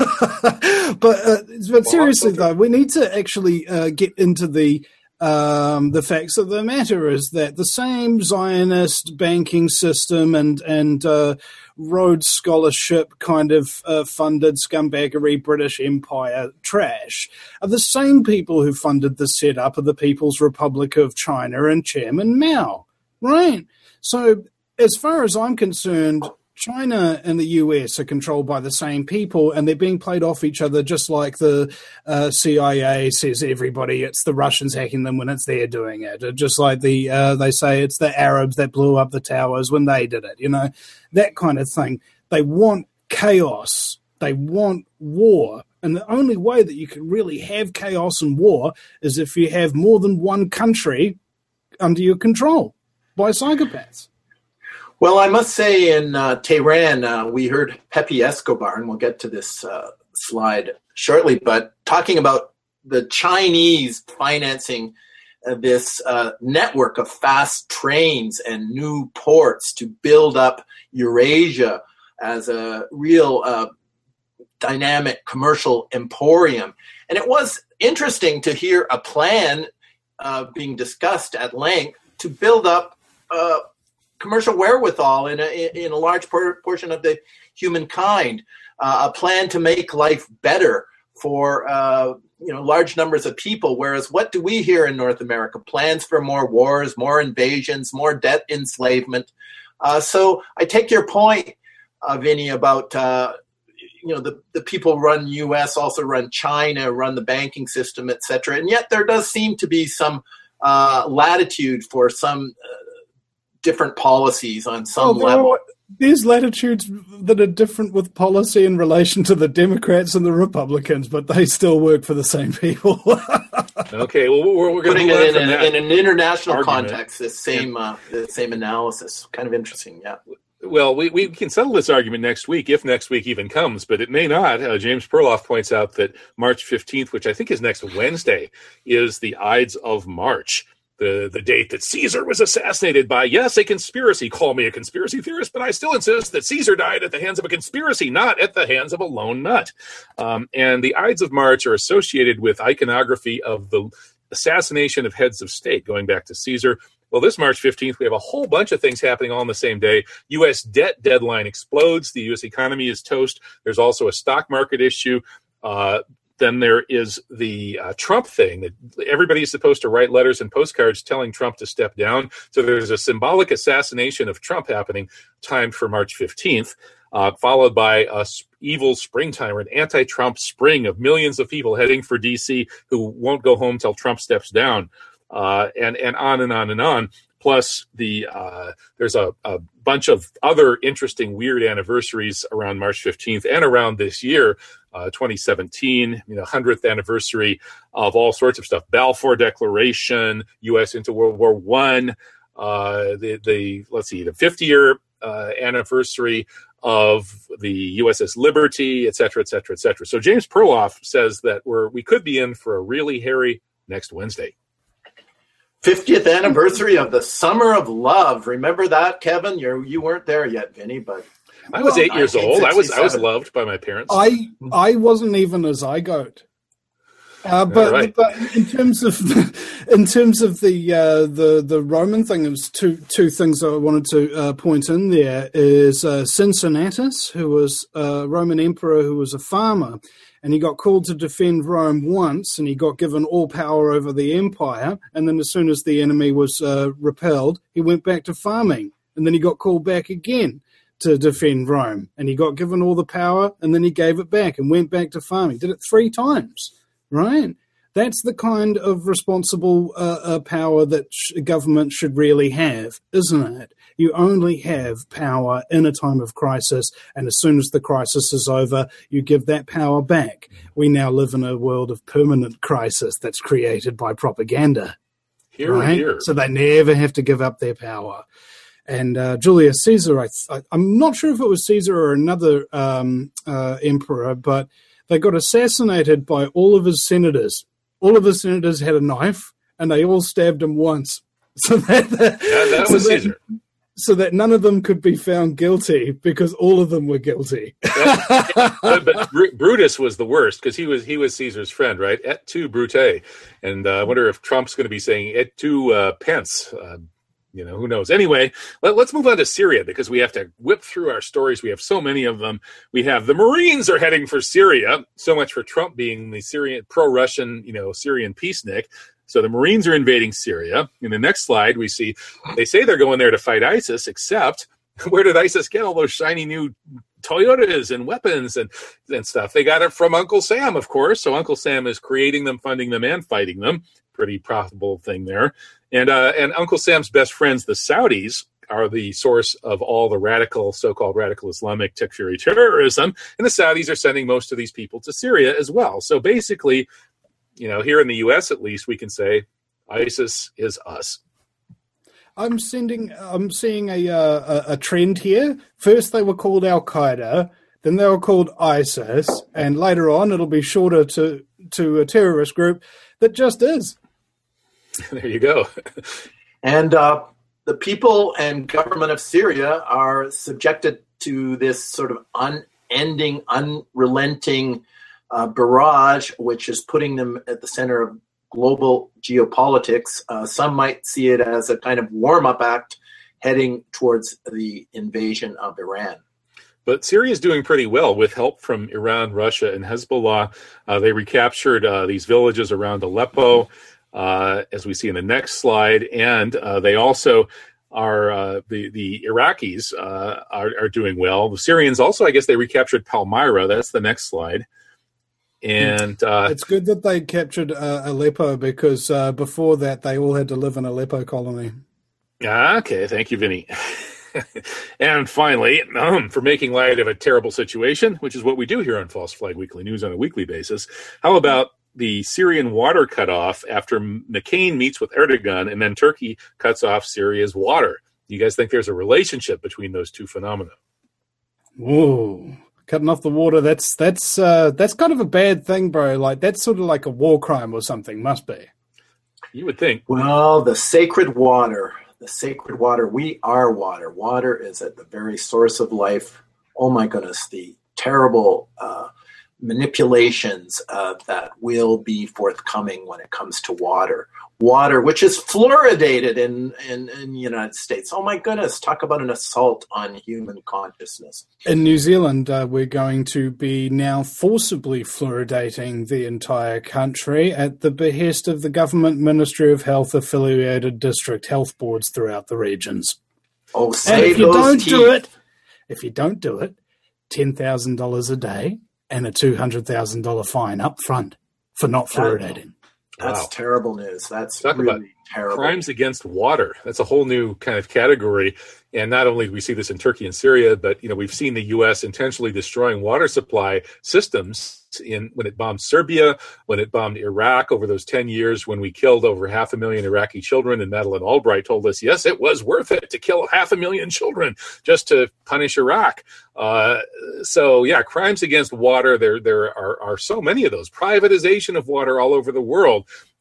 but uh, but seriously though, we need to actually uh, get into the. Um, the facts of the matter is that the same Zionist banking system and and uh, Rhodes Scholarship kind of uh, funded scumbaggery British Empire trash are the same people who funded the setup of the People's Republic of China and Chairman Mao, right? So as far as I'm concerned, China and the U S are controlled by the same people, and they're being played off each other just like the uh, C I A says everybody it's the Russians hacking them when it's they're doing it. Just like the uh, they say it's the Arabs that blew up the towers when they did it, you know, that kind of thing. They want chaos. They want war. And the only way that you can really have chaos and war is if you have more than one country under your control by psychopaths. Well, I must say in uh, Tehran, uh, we heard Pepe Escobar, and we'll get to this uh, slide shortly, but talking about the Chinese financing uh, this uh, network of fast trains and new ports to build up Eurasia as a real uh, dynamic commercial emporium. And it was interesting to hear a plan uh, being discussed at length to build up uh, commercial wherewithal in a, in a large por- portion of the humankind, uh, a plan to make life better for uh, you know large numbers of people. Whereas what do we hear in North America? Plans for more wars, more invasions, more debt enslavement. Uh, so I take your point, uh, Vinny, about uh, you know the, the people run U S, also run China, run the banking system, et cetera. And yet there does seem to be some uh, latitude for some uh, different policies on some well, level. Are, there's latitudes that are different with policy in relation to the Democrats and the Republicans, but they still work for the same people. Okay, well, we're, we're going putting to it in, a, in an international argument. context. The same, yeah. uh, the same analysis. Kind of interesting, yeah. Well, we, we can settle this argument next week, if next week even comes, but it may not. Uh, James Perloff points out that March fifteenth, which I think is next Wednesday, is the Ides of March. The the date that Caesar was assassinated by, yes, a conspiracy. Call me a conspiracy theorist, but I still insist that Caesar died at the hands of a conspiracy, not at the hands of a lone nut. Um, and the Ides of March are associated with iconography of the assassination of heads of state, going back to Caesar. Well, this March fifteenth, we have a whole bunch of things happening all on the same day. U S debt deadline explodes. The U S economy is toast. There's also a stock market issue. Uh, Then there is the uh, Trump thing that everybody is supposed to write letters and postcards telling Trump to step down. So there's a symbolic assassination of Trump happening, timed for March fifteenth, uh, followed by a evil springtime, or an anti-Trump spring of millions of people heading for D C who won't go home till Trump steps down, uh, and, and on and on and on. Plus, the uh, there's a, a bunch of other interesting, weird anniversaries around March fifteenth and around this year. Uh, twenty seventeen, you know, hundredth anniversary of all sorts of stuff. Balfour Declaration, U S into World War One, uh, the the let's see, the fifty-year uh, anniversary of the U S S Liberty, et cetera, et cetera, et cetera. So James Perloff says that we're we could be in for a really hairy next Wednesday. fiftieth anniversary of the Summer of Love. Remember that, Kevin? You you weren't there yet, Vinny, but I was well, eight years old. I was I was loved by my parents. I I wasn't even a zygote. Uh, but, right. but in terms of in terms of the uh, the the Roman thing, there's two two things I wanted to uh, point in there. Is uh, Cincinnatus, who was a Roman emperor who was a farmer, and he got called to defend Rome once, and he got given all power over the empire. And then as soon as the enemy was uh, repelled, he went back to farming, and then he got called back again to defend Rome, and he got given all the power, and then he gave it back and went back to farming. Did it three times. Right, that's the kind of responsible uh, uh, power that sh- government should really have, isn't it? You only have power in a time of crisis, and as soon as the crisis is over, you give that power back. We now live in a world of permanent crisis that's created by propaganda. Here, right? here. So they never have to give up their power. And uh, Julius Caesar, I th- I'm not sure if it was Caesar or another um, uh, emperor, but they got assassinated by all of his senators. All of his senators had a knife, and they all stabbed him once. So that, that, yeah, that so was that, Caesar. So that none of them could be found guilty because all of them were guilty. but, but Brutus was the worst because he was he was Caesar's friend, right? Et tu, Brute. And uh, I wonder if Trump's going to be saying et tu, uh, Pence. Uh, You know, who knows? Anyway, let, let's move on to Syria because we have to whip through our stories. We have so many of them. We have the Marines are heading for Syria. So much for Trump being the Syrian pro-Russian, you know, Syrian peacenik. So the Marines are invading Syria. In the next slide, we see they say they're going there to fight ISIS, except where did ISIS get all those shiny new Toyotas and weapons and, and stuff? They got it from Uncle Sam, of course. So Uncle Sam is creating them, funding them, and fighting them. Pretty profitable thing there. And uh, and Uncle Sam's best friends, the Saudis, are the source of all the radical, so-called radical Islamic Takfiri terrorism. And the Saudis are sending most of these people to Syria as well. So basically, you know, here in the U S at least, we can say ISIS is us. I'm sending. I'm seeing a uh, a trend here. First, they were called Al Qaeda, then they were called ISIS, and later on, it'll be shorter to to a terrorist group that just is. There you go. And uh, the people and government of Syria are subjected to this sort of unending, unrelenting uh, barrage, which is putting them at the center of global geopolitics. Uh, some might see it as a kind of warm-up act heading towards the invasion of Iran. But Syria is doing pretty well with help from Iran, Russia, and Hezbollah. Uh, they recaptured uh, these villages around Aleppo, uh, as we see in the next slide. And uh, they also are, uh, the, the Iraqis uh, are, are doing well. The Syrians also, I guess they recaptured Palmyra. That's the next slide. And uh, it's good that they captured uh, Aleppo because uh, before that they all had to live in Aleppo colony. Okay, thank you, Vinny. And finally, um, for making light of a terrible situation, which is what we do here on False Flag Weekly News on a weekly basis, how about the Syrian water cutoff after McCain meets with Erdogan and then Turkey cuts off Syria's water? You guys think there's a relationship between those two phenomena? Whoa. Cutting off the water, that's that's uh, that's kind of a bad thing, bro. Like, that's sort of like a war crime or something, must be. You would think. Well, the sacred water, the sacred water, we are water. Water is at the very source of life. Oh my goodness, the terrible uh, manipulations uh, that will be forthcoming when it comes to water. Water, which is fluoridated in, in, in the United States. Oh my goodness, talk about an assault on human consciousness. In New Zealand, uh, we're going to be now forcibly fluoridating the entire country at the behest of the Government Ministry of Health affiliated district health boards throughout the regions. Oh, and save if you those don't teeth. do it, if you don't do it, ten thousand dollars a day and a two hundred thousand dollars fine up front for not fluoridating. That's Wow. terrible news. That's Talk really about terrible. crimes against water. That's a whole new kind of category. And not only do we see this in Turkey and Syria, but you know we've seen the U S intentionally destroying water supply systems in when it bombed Serbia, when it bombed Iraq over those ten years when we killed over half a million Iraqi children. And Madeleine Albright told us, yes, it was worth it to kill half a million children just to punish Iraq. Uh, so, yeah, crimes against water, there there are, are so many of those. Privatization of water all over the world.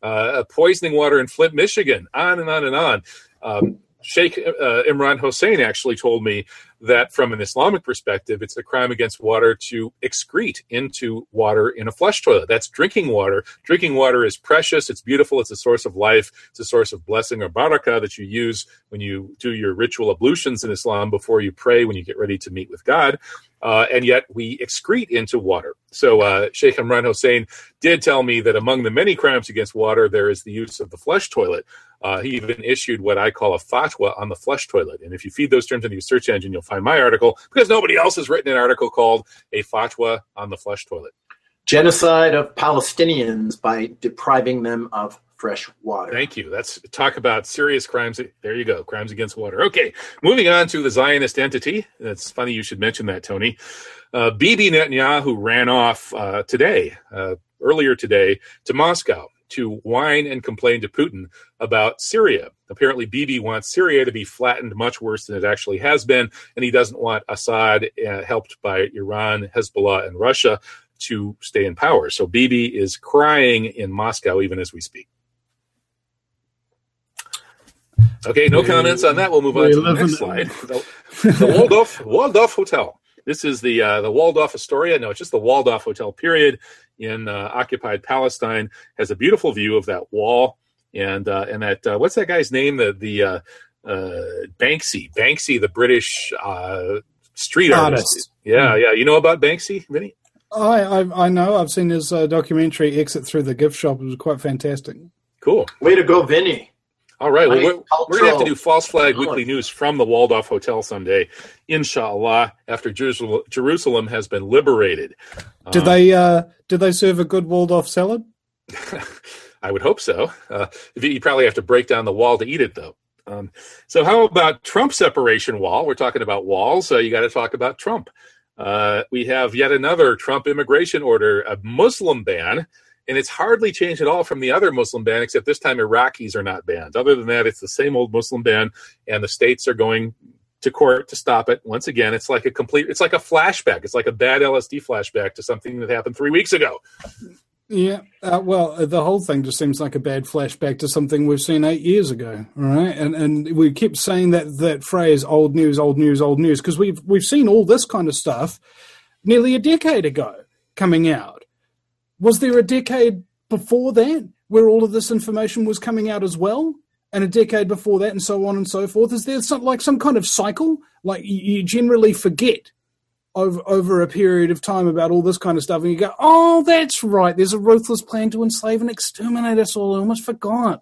uh, poisoning water in Flint, Michigan, on and on and on. Um, Sheikh uh, Imran Hossein actually told me that from an Islamic perspective, it's a crime against water to excrete into water in a flush toilet. That's drinking water. Drinking water is precious. It's beautiful. It's a source of life. It's a source of blessing or barakah that you use when you do your ritual ablutions in Islam before you pray, when you get ready to meet with God. Uh, and yet we excrete into water. So uh, Sheikh Imran Hossein did tell me that among the many crimes against water, there is the use of the flush toilet. Uh, he even issued what I call a fatwa on the flush toilet. And if you feed those terms into your search engine, you'll find my article, because nobody else has written an article called A Fatwa on the Flush Toilet. Genocide of Palestinians by depriving them of fresh water. Thank you. That's talk about serious crimes. There you go. Crimes against water. Okay. Moving on to the Zionist entity. It's funny you should mention that, Tony. Uh, Bibi Netanyahu ran off uh, today, uh, earlier today, to Moscow to whine and complain to Putin about Syria. Apparently, Bibi wants Syria to be flattened much worse than it actually has been, and he doesn't want Assad, uh, helped by Iran, Hezbollah, and Russia, to stay in power. So Bibi is crying in Moscow even as we speak. Okay, no comments on that. We'll move on to the next slide. The, the Waldorf, Waldorf Hotel. This is the uh, the Waldorf Astoria. No, it's just the Waldorf Hotel, period, in uh, occupied Palestine. Has a beautiful view of that wall. And uh, and that, uh, what's that guy's name? The, the uh, uh, Banksy. Banksy, the British uh, street artist. artist. Yeah, mm. yeah. You know about Banksy, Vinny? I, I I know. I've seen his uh, documentary, Exit Through the Gift Shop. It was quite fantastic. Cool. Way to go, Vinny. All right, well, we're, we're going to have to do False Flag Weekly News from the Waldorf Hotel someday, inshallah, after Jerusalem, Jerusalem has been liberated. Did um, they uh, did they serve a good Waldorf salad? I would hope so. Uh, you probably have to break down the wall to eat it, though. Um, so how about Trump separation wall? We're talking about walls, so you got to talk about Trump. Uh, we have yet another Trump immigration order, a Muslim ban. And it's hardly changed at all from the other Muslim ban, except this time Iraqis are not banned. Other than that, it's the same old Muslim ban, and the states are going to court to stop it. Once again, it's like a complete, it's like a flashback. It's like a bad L S D flashback to something that happened three weeks ago. Yeah, uh, well, the whole thing just seems like a bad flashback to something we've seen eight years ago, right? And and we keep saying that that phrase, old news, old news, old news, because we've we've seen all this kind of stuff nearly a decade ago coming out. Was there a decade before that where all of this information was coming out as well? And a decade before that and so on and so forth? Is there some, like some kind of cycle? Like you generally forget over, over a period of time about all this kind of stuff and you go, oh, that's right. There's a ruthless plan to enslave and exterminate us all. I almost forgot.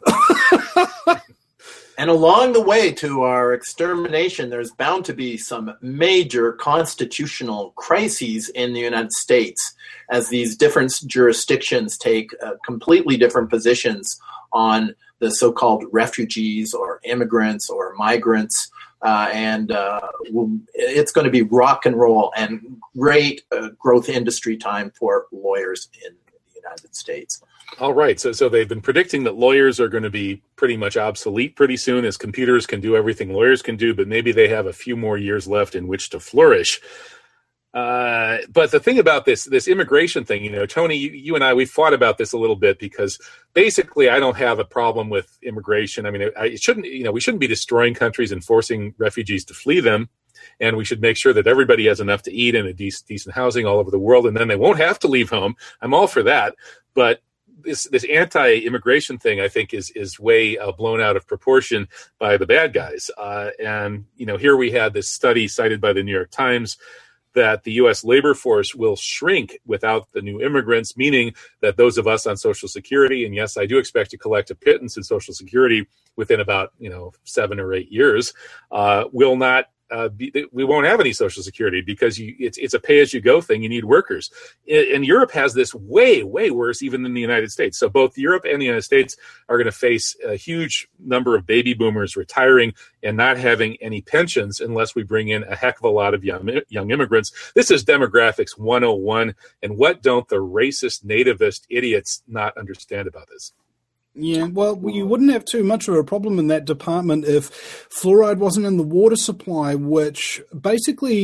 And along the way to our extermination, there's bound to be some major constitutional crises in the United States as these different jurisdictions take uh, completely different positions on the so-called refugees or immigrants or migrants. Uh, and uh, it's going to be rock and roll and great uh, growth industry time for lawyers in the United States. All right. So so they've been predicting that lawyers are going to be pretty much obsolete pretty soon as computers can do everything lawyers can do, but maybe they have a few more years left in which to flourish. Uh, but the thing about this this immigration thing, you know, Tony, you, you and I, we fought about this a little bit because basically I don't have a problem with immigration. I mean, it, it shouldn't, you know, we shouldn't be destroying countries and forcing refugees to flee them. And we should make sure that everybody has enough to eat and a de- decent housing all over the world, and then they won't have to leave home. I'm all for that. But This this anti-immigration thing, I think, is is way uh, blown out of proportion by the bad guys. Uh, and you know, here we had this study cited by the New York Times that the U S labor force will shrink without the new immigrants, meaning that those of us on Social Security, and yes, I do expect to collect a pittance in Social Security within about you know seven or eight years, uh, will not. Uh, be, we won't have any Social Security because you, it's it's a pay-as-you-go thing. You need workers. And Europe has this way, way worse even than the United States. So both Europe and the United States are going to face a huge number of baby boomers retiring and not having any pensions unless we bring in a heck of a lot of young, young immigrants. This is Demographics one oh one. And what don't the racist, nativist idiots not understand about this? Yeah, well, you wouldn't have too much of a problem in that department if fluoride wasn't in the water supply, which basically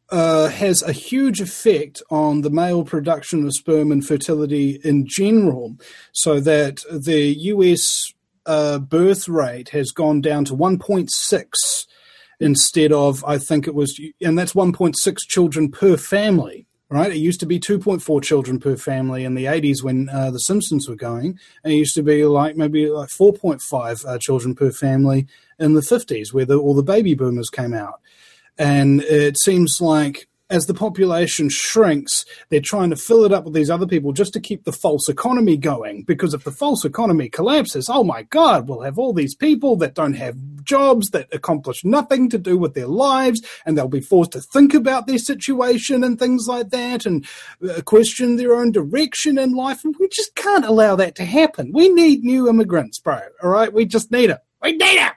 uh, has a huge effect on the male production of sperm and fertility in general, so that the U S uh, birth rate has gone down to one point six instead of, I think it was, and that's one point six children per family. Right, it used to be two point four children per family in the eighties when uh, The Simpsons were going, and it used to be like maybe like four point five uh, children per family in the fifties, where the, all the baby boomers came out. And it seems like as the population shrinks, they're trying to fill it up with these other people just to keep the false economy going. Because if the false economy collapses, oh my God, we'll have all these people that don't have jobs, that accomplish nothing to do with their lives, and they'll be forced to think about their situation and things like that, and uh, question their own direction in life. And we just can't allow that to happen. We need new immigrants, bro. All right? We just need it. We need it.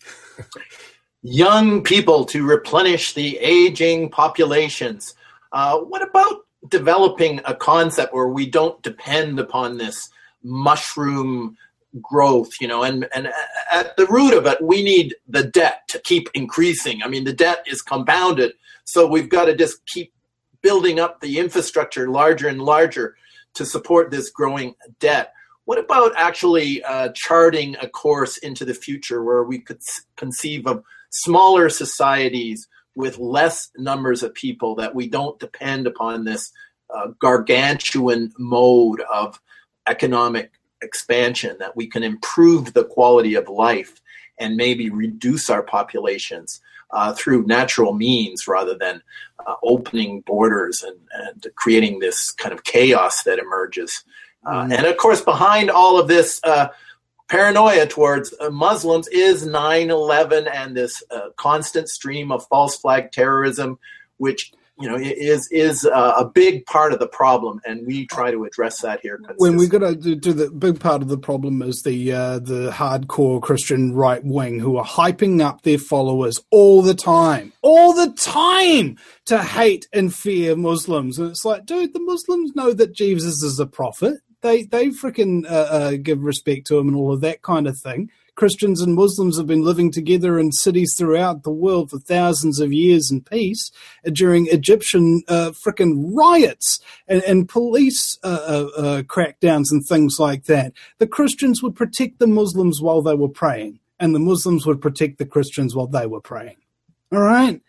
Young people to replenish the aging populations. Uh, what about developing a concept where we don't depend upon this mushroom growth, you know, and, and at the root of it, we need the debt to keep increasing. I mean, the debt is compounded, so we've got to just keep building up the infrastructure larger and larger to support this growing debt. What about actually uh, charting a course into the future where we could conceive of smaller societies with less numbers of people, that we don't depend upon this uh, gargantuan mode of economic expansion, that we can improve the quality of life and maybe reduce our populations uh, through natural means rather than uh, opening borders and, and creating this kind of chaos that emerges. Uh, and of course, behind all of this uh, paranoia towards uh, Muslims is nine eleven and this uh, constant stream of false flag terrorism, which, you know, is is uh, a big part of the problem, and we try to address that here. When we got to do, do the big part of the problem is the uh, the hardcore Christian right wing who are hyping up their followers all the time, all the time to hate and fear Muslims, and it's like, dude, the Muslims know that Jesus is a prophet. They they freaking uh, uh, give respect to him and all of that kind of thing. Christians and Muslims have been living together in cities throughout the world for thousands of years in peace uh, during Egyptian uh, frickin' riots and, and police uh, uh, uh, crackdowns and things like that. The Christians would protect the Muslims while they were praying, and the Muslims would protect the Christians while they were praying. All right?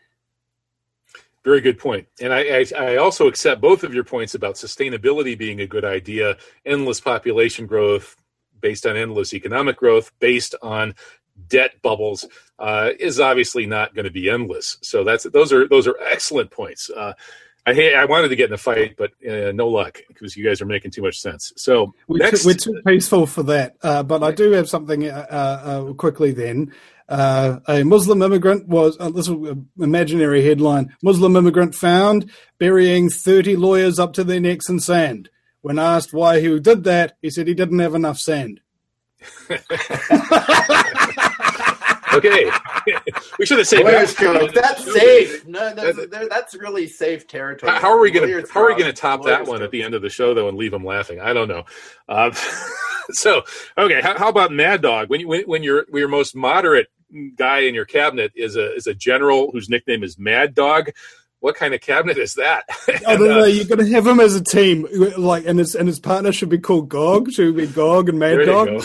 Very good point. And I, I, I also accept both of your points about sustainability being a good idea, endless population growth based on endless economic growth, based on debt bubbles, uh, is obviously not going to be endless. So that's those are those are excellent points. Uh, I I wanted to get in a fight, but uh, no luck because you guys are making too much sense. So we're, next, too, we're too peaceful for that. Uh, but I do have something uh, uh, quickly then. Uh, a Muslim immigrant was, uh, this is an imaginary headline, Muslim immigrant found burying thirty lawyers up to their necks in sand. When asked why he did that, he said he didn't have enough sand. Okay. We should have saved that. Joke. That's safe. No, that's, that's really safe territory. How are we going to how are we going to top that one joke. At the end of the show, though, and leave them laughing? I don't know. Uh, so, okay, how, how about Mad Dog? When you when, when your your most moderate guy in your cabinet is a is a general whose nickname is Mad Dog, what kind of cabinet is that? and, I don't know. Uh, You're going to have him as a team, like, and his and his partner should be called Gog. Should be Gog and Mad Dog.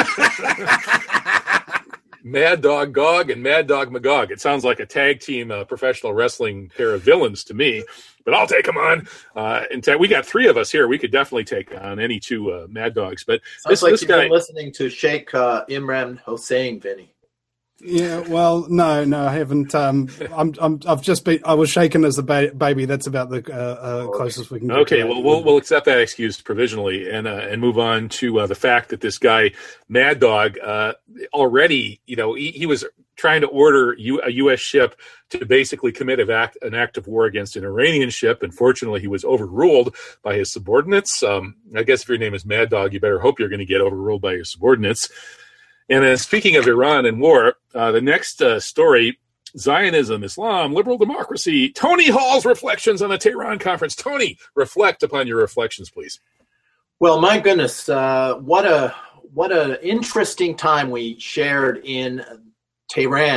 Mad Dog Gog and Mad Dog Magog. It sounds like a tag team uh, professional wrestling pair of villains to me, but I'll take them on. Uh, in fact, we got three of us here. We could definitely take on any two uh, Mad Dogs. But sounds this, like this you've guy, been listening to Sheikh uh, Imran Hossein, Vinny. Yeah, well, no, no, I haven't. Um, I'm, I'm, I've just been. I was shaken as a ba- baby. That's about the uh, uh, closest we can get. Okay, well, we'll we'll accept that excuse provisionally, and uh, and move on to uh, the fact that this guy Mad Dog uh, already, you know, he, he was trying to order U, a U S ship to basically commit an act, an act of war against an Iranian ship. And fortunately, he was overruled by his subordinates. Um, I guess if your name is Mad Dog, you better hope you're going to get overruled by your subordinates. And then speaking of Iran and war, uh, the next uh, story, Zionism, Islam, liberal democracy, Tony Hall's reflections on the Tehran conference. Tony, reflect upon your reflections, please. Well, my goodness, uh, what a what an interesting time we shared in Tehran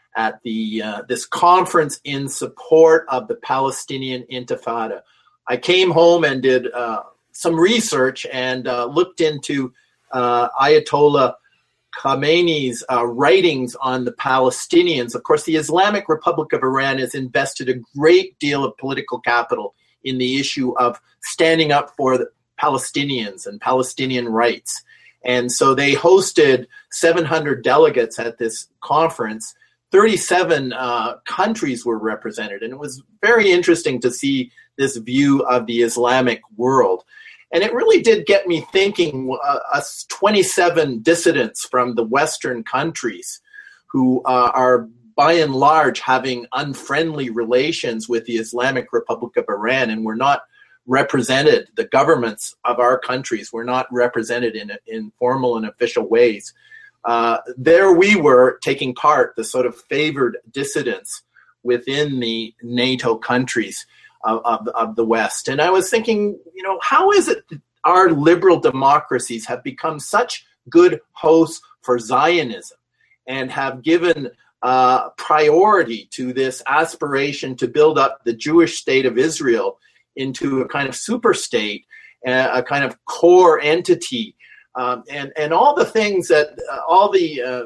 at the uh, this conference in support of the Palestinian Intifada. I came home and did uh, some research and uh, looked into uh, Ayatollah Khamenei's uh, writings on the Palestinians. Of course, the Islamic Republic of Iran has invested a great deal of political capital in the issue of standing up for the Palestinians and Palestinian rights. And so they hosted seven hundred delegates at this conference. thirty-seven uh, countries were represented, and it was very interesting to see this view of the Islamic world. And it really did get me thinking, uh, us twenty-seven dissidents from the Western countries who uh, are by and large having unfriendly relations with the Islamic Republic of Iran, and we're not represented, the governments of our countries were not represented in, in formal and official ways. Uh, there we were taking part, the sort of favored dissidents within the NATO countries of, of, of the West. And I was thinking, you know, how is it that our liberal democracies have become such good hosts for Zionism and have given uh, priority to this aspiration to build up the Jewish state of Israel into a kind of super state, uh, a kind of core entity, um, and, and all the things that, uh, all the uh,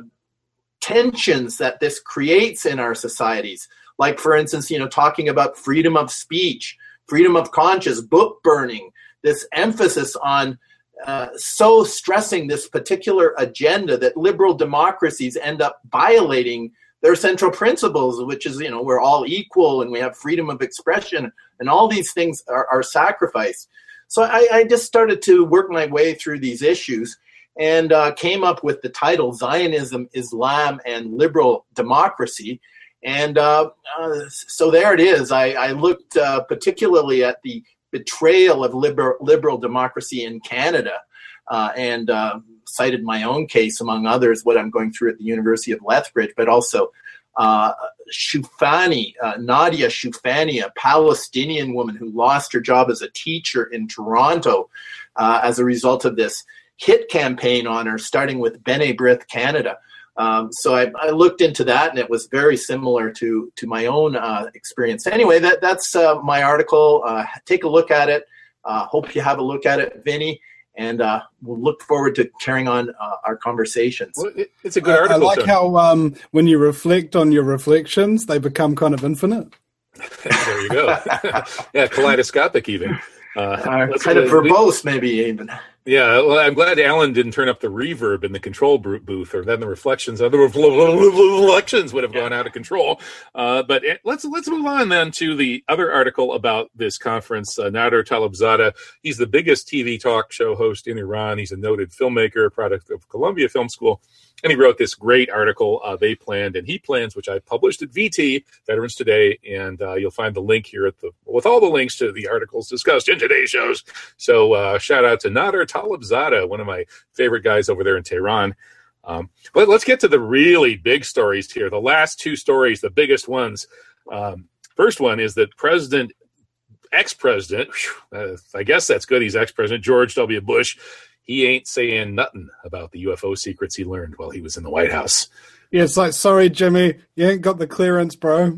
tensions that this creates in our societies. Like, for instance, you know, talking about freedom of speech, freedom of conscience, book burning, this emphasis on uh, so stressing this particular agenda that liberal democracies end up violating their central principles, which is, you know, we're all equal and we have freedom of expression, and all these things are, are sacrificed. So I, I just started to work my way through these issues and uh, came up with the title Zionism, Islam, and Liberal Democracy. And uh, uh, so there it is. I, I looked uh, particularly at the betrayal of liber- liberal democracy in Canada uh, and uh, cited my own case, among others, what I'm going through at the University of Lethbridge, but also uh, Shufani, uh, Nadia Shufani, a Palestinian woman who lost her job as a teacher in Toronto uh, as a result of this hit campaign on her, starting with B'nai B'rith Canada. Um, so I, I looked into that, and it was very similar to to my own uh, experience. Anyway, that that's uh, my article. Uh, take a look at it. Uh, hope you have a look at it, Vinny, and uh, we'll look forward to carrying on uh, our conversations. Well, it, it's a good article. I, I like how um, when you reflect on your reflections, they become kind of infinite. There you go. Yeah, kaleidoscopic even. Uh, uh, kind of verbose, we, maybe even. Yeah, well, I'm glad Alan didn't turn up the reverb in the control booth, or then the reflections, other reflections would have gone out of control. Uh, but it, let's let's move on then to the other article about this conference. Uh, Nader Talebzadeh, he's the biggest T V talk show host in Iran. He's a noted filmmaker, product of Columbia Film School, and he wrote this great article, uh, They Planned and He Plans, which I published at V T, Veterans Today, and uh, you'll find the link here at the with all the links to the articles discussed in today's shows. So uh, shout out to Nader Talebzadeh, one of my favorite guys over there in Tehran. Um, but let's get to the really big stories here. The last two stories, the biggest ones. Um, first one is that President, ex-president, uh, I guess that's good, he's ex-president, George W. Bush, he ain't saying nothing about the U F O secrets he learned while he was in the White House. Yeah, it's like, sorry, Jimmy, you ain't got the clearance, bro.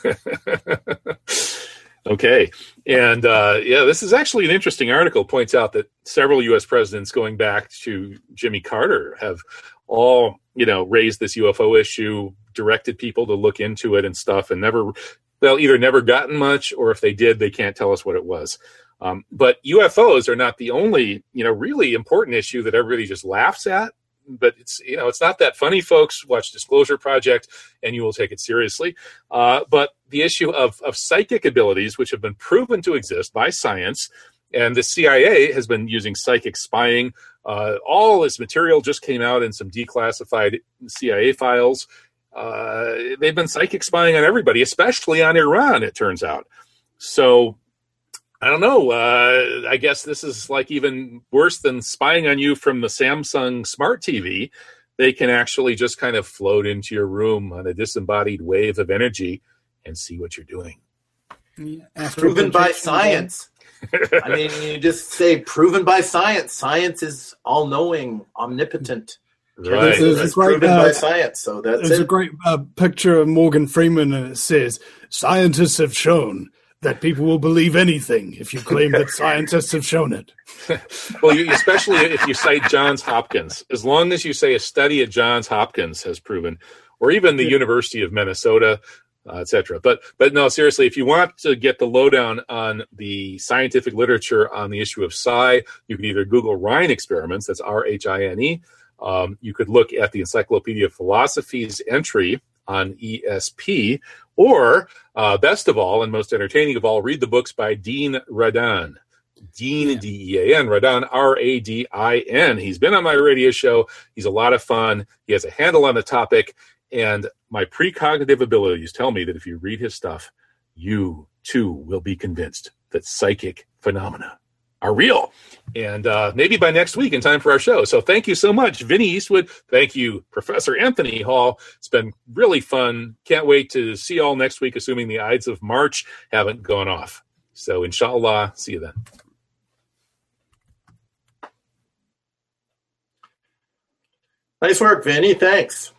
Okay. And, uh, yeah, this is actually an interesting article. Points out that several U S presidents going back to Jimmy Carter have all, you know, raised this U F O issue, directed people to look into it and stuff, and never, well, either never gotten much, or if they did, they can't tell us what it was. Um, but U F Os are not the only, you know, really important issue that everybody just laughs at. But it's, you know, it's not that funny, folks. Watch Disclosure Project and you will take it seriously. Uh, but the issue of, of psychic abilities, which have been proven to exist by science, and the C I A has been using psychic spying. Uh, all this material just came out in some declassified C I A files. Uh, they've been psychic spying on everybody, especially on Iran, it turns out. So I don't know. Uh, I guess this is like even worse than spying on you from the Samsung Smart T V. They can actually just kind of float into your room on a disembodied wave of energy and see what you're doing. Yeah, proven by science. I mean, you just say proven by science. Science is all-knowing, omnipotent. Right. It's, it's great, proven uh, by science, so that's There's it. a great uh, picture of Morgan Freeman, and it says, "Scientists have shown that people will believe anything if you claim that scientists have shown it." Well, you, especially if you cite Johns Hopkins. As long as you say a study at Johns Hopkins has proven, or even the yeah. University of Minnesota, uh, et cetera. But, but no, seriously, if you want to get the lowdown on the scientific literature on the issue of psi, you can either Google Rhine experiments, that's R H I N E. Um, you could look at the Encyclopedia of Philosophy's entry on E S P, or uh, best of all and most entertaining of all, read the books by Dean Radin. Dean, yeah. D E A N, Radin, R A D I N. He's been on my radio show. He's a lot of fun. He has a handle on the topic, and my precognitive abilities tell me that if you read his stuff, you too will be convinced that psychic phenomena are real. And uh, maybe by next week in time for our show. So thank you so much, Vinny Eastwood. Thank you, Professor Anthony Hall. It's been really fun. Can't wait to see you all next week, assuming the Ides of March haven't gone off. So inshallah, see you then. Nice work, Vinny. Thanks.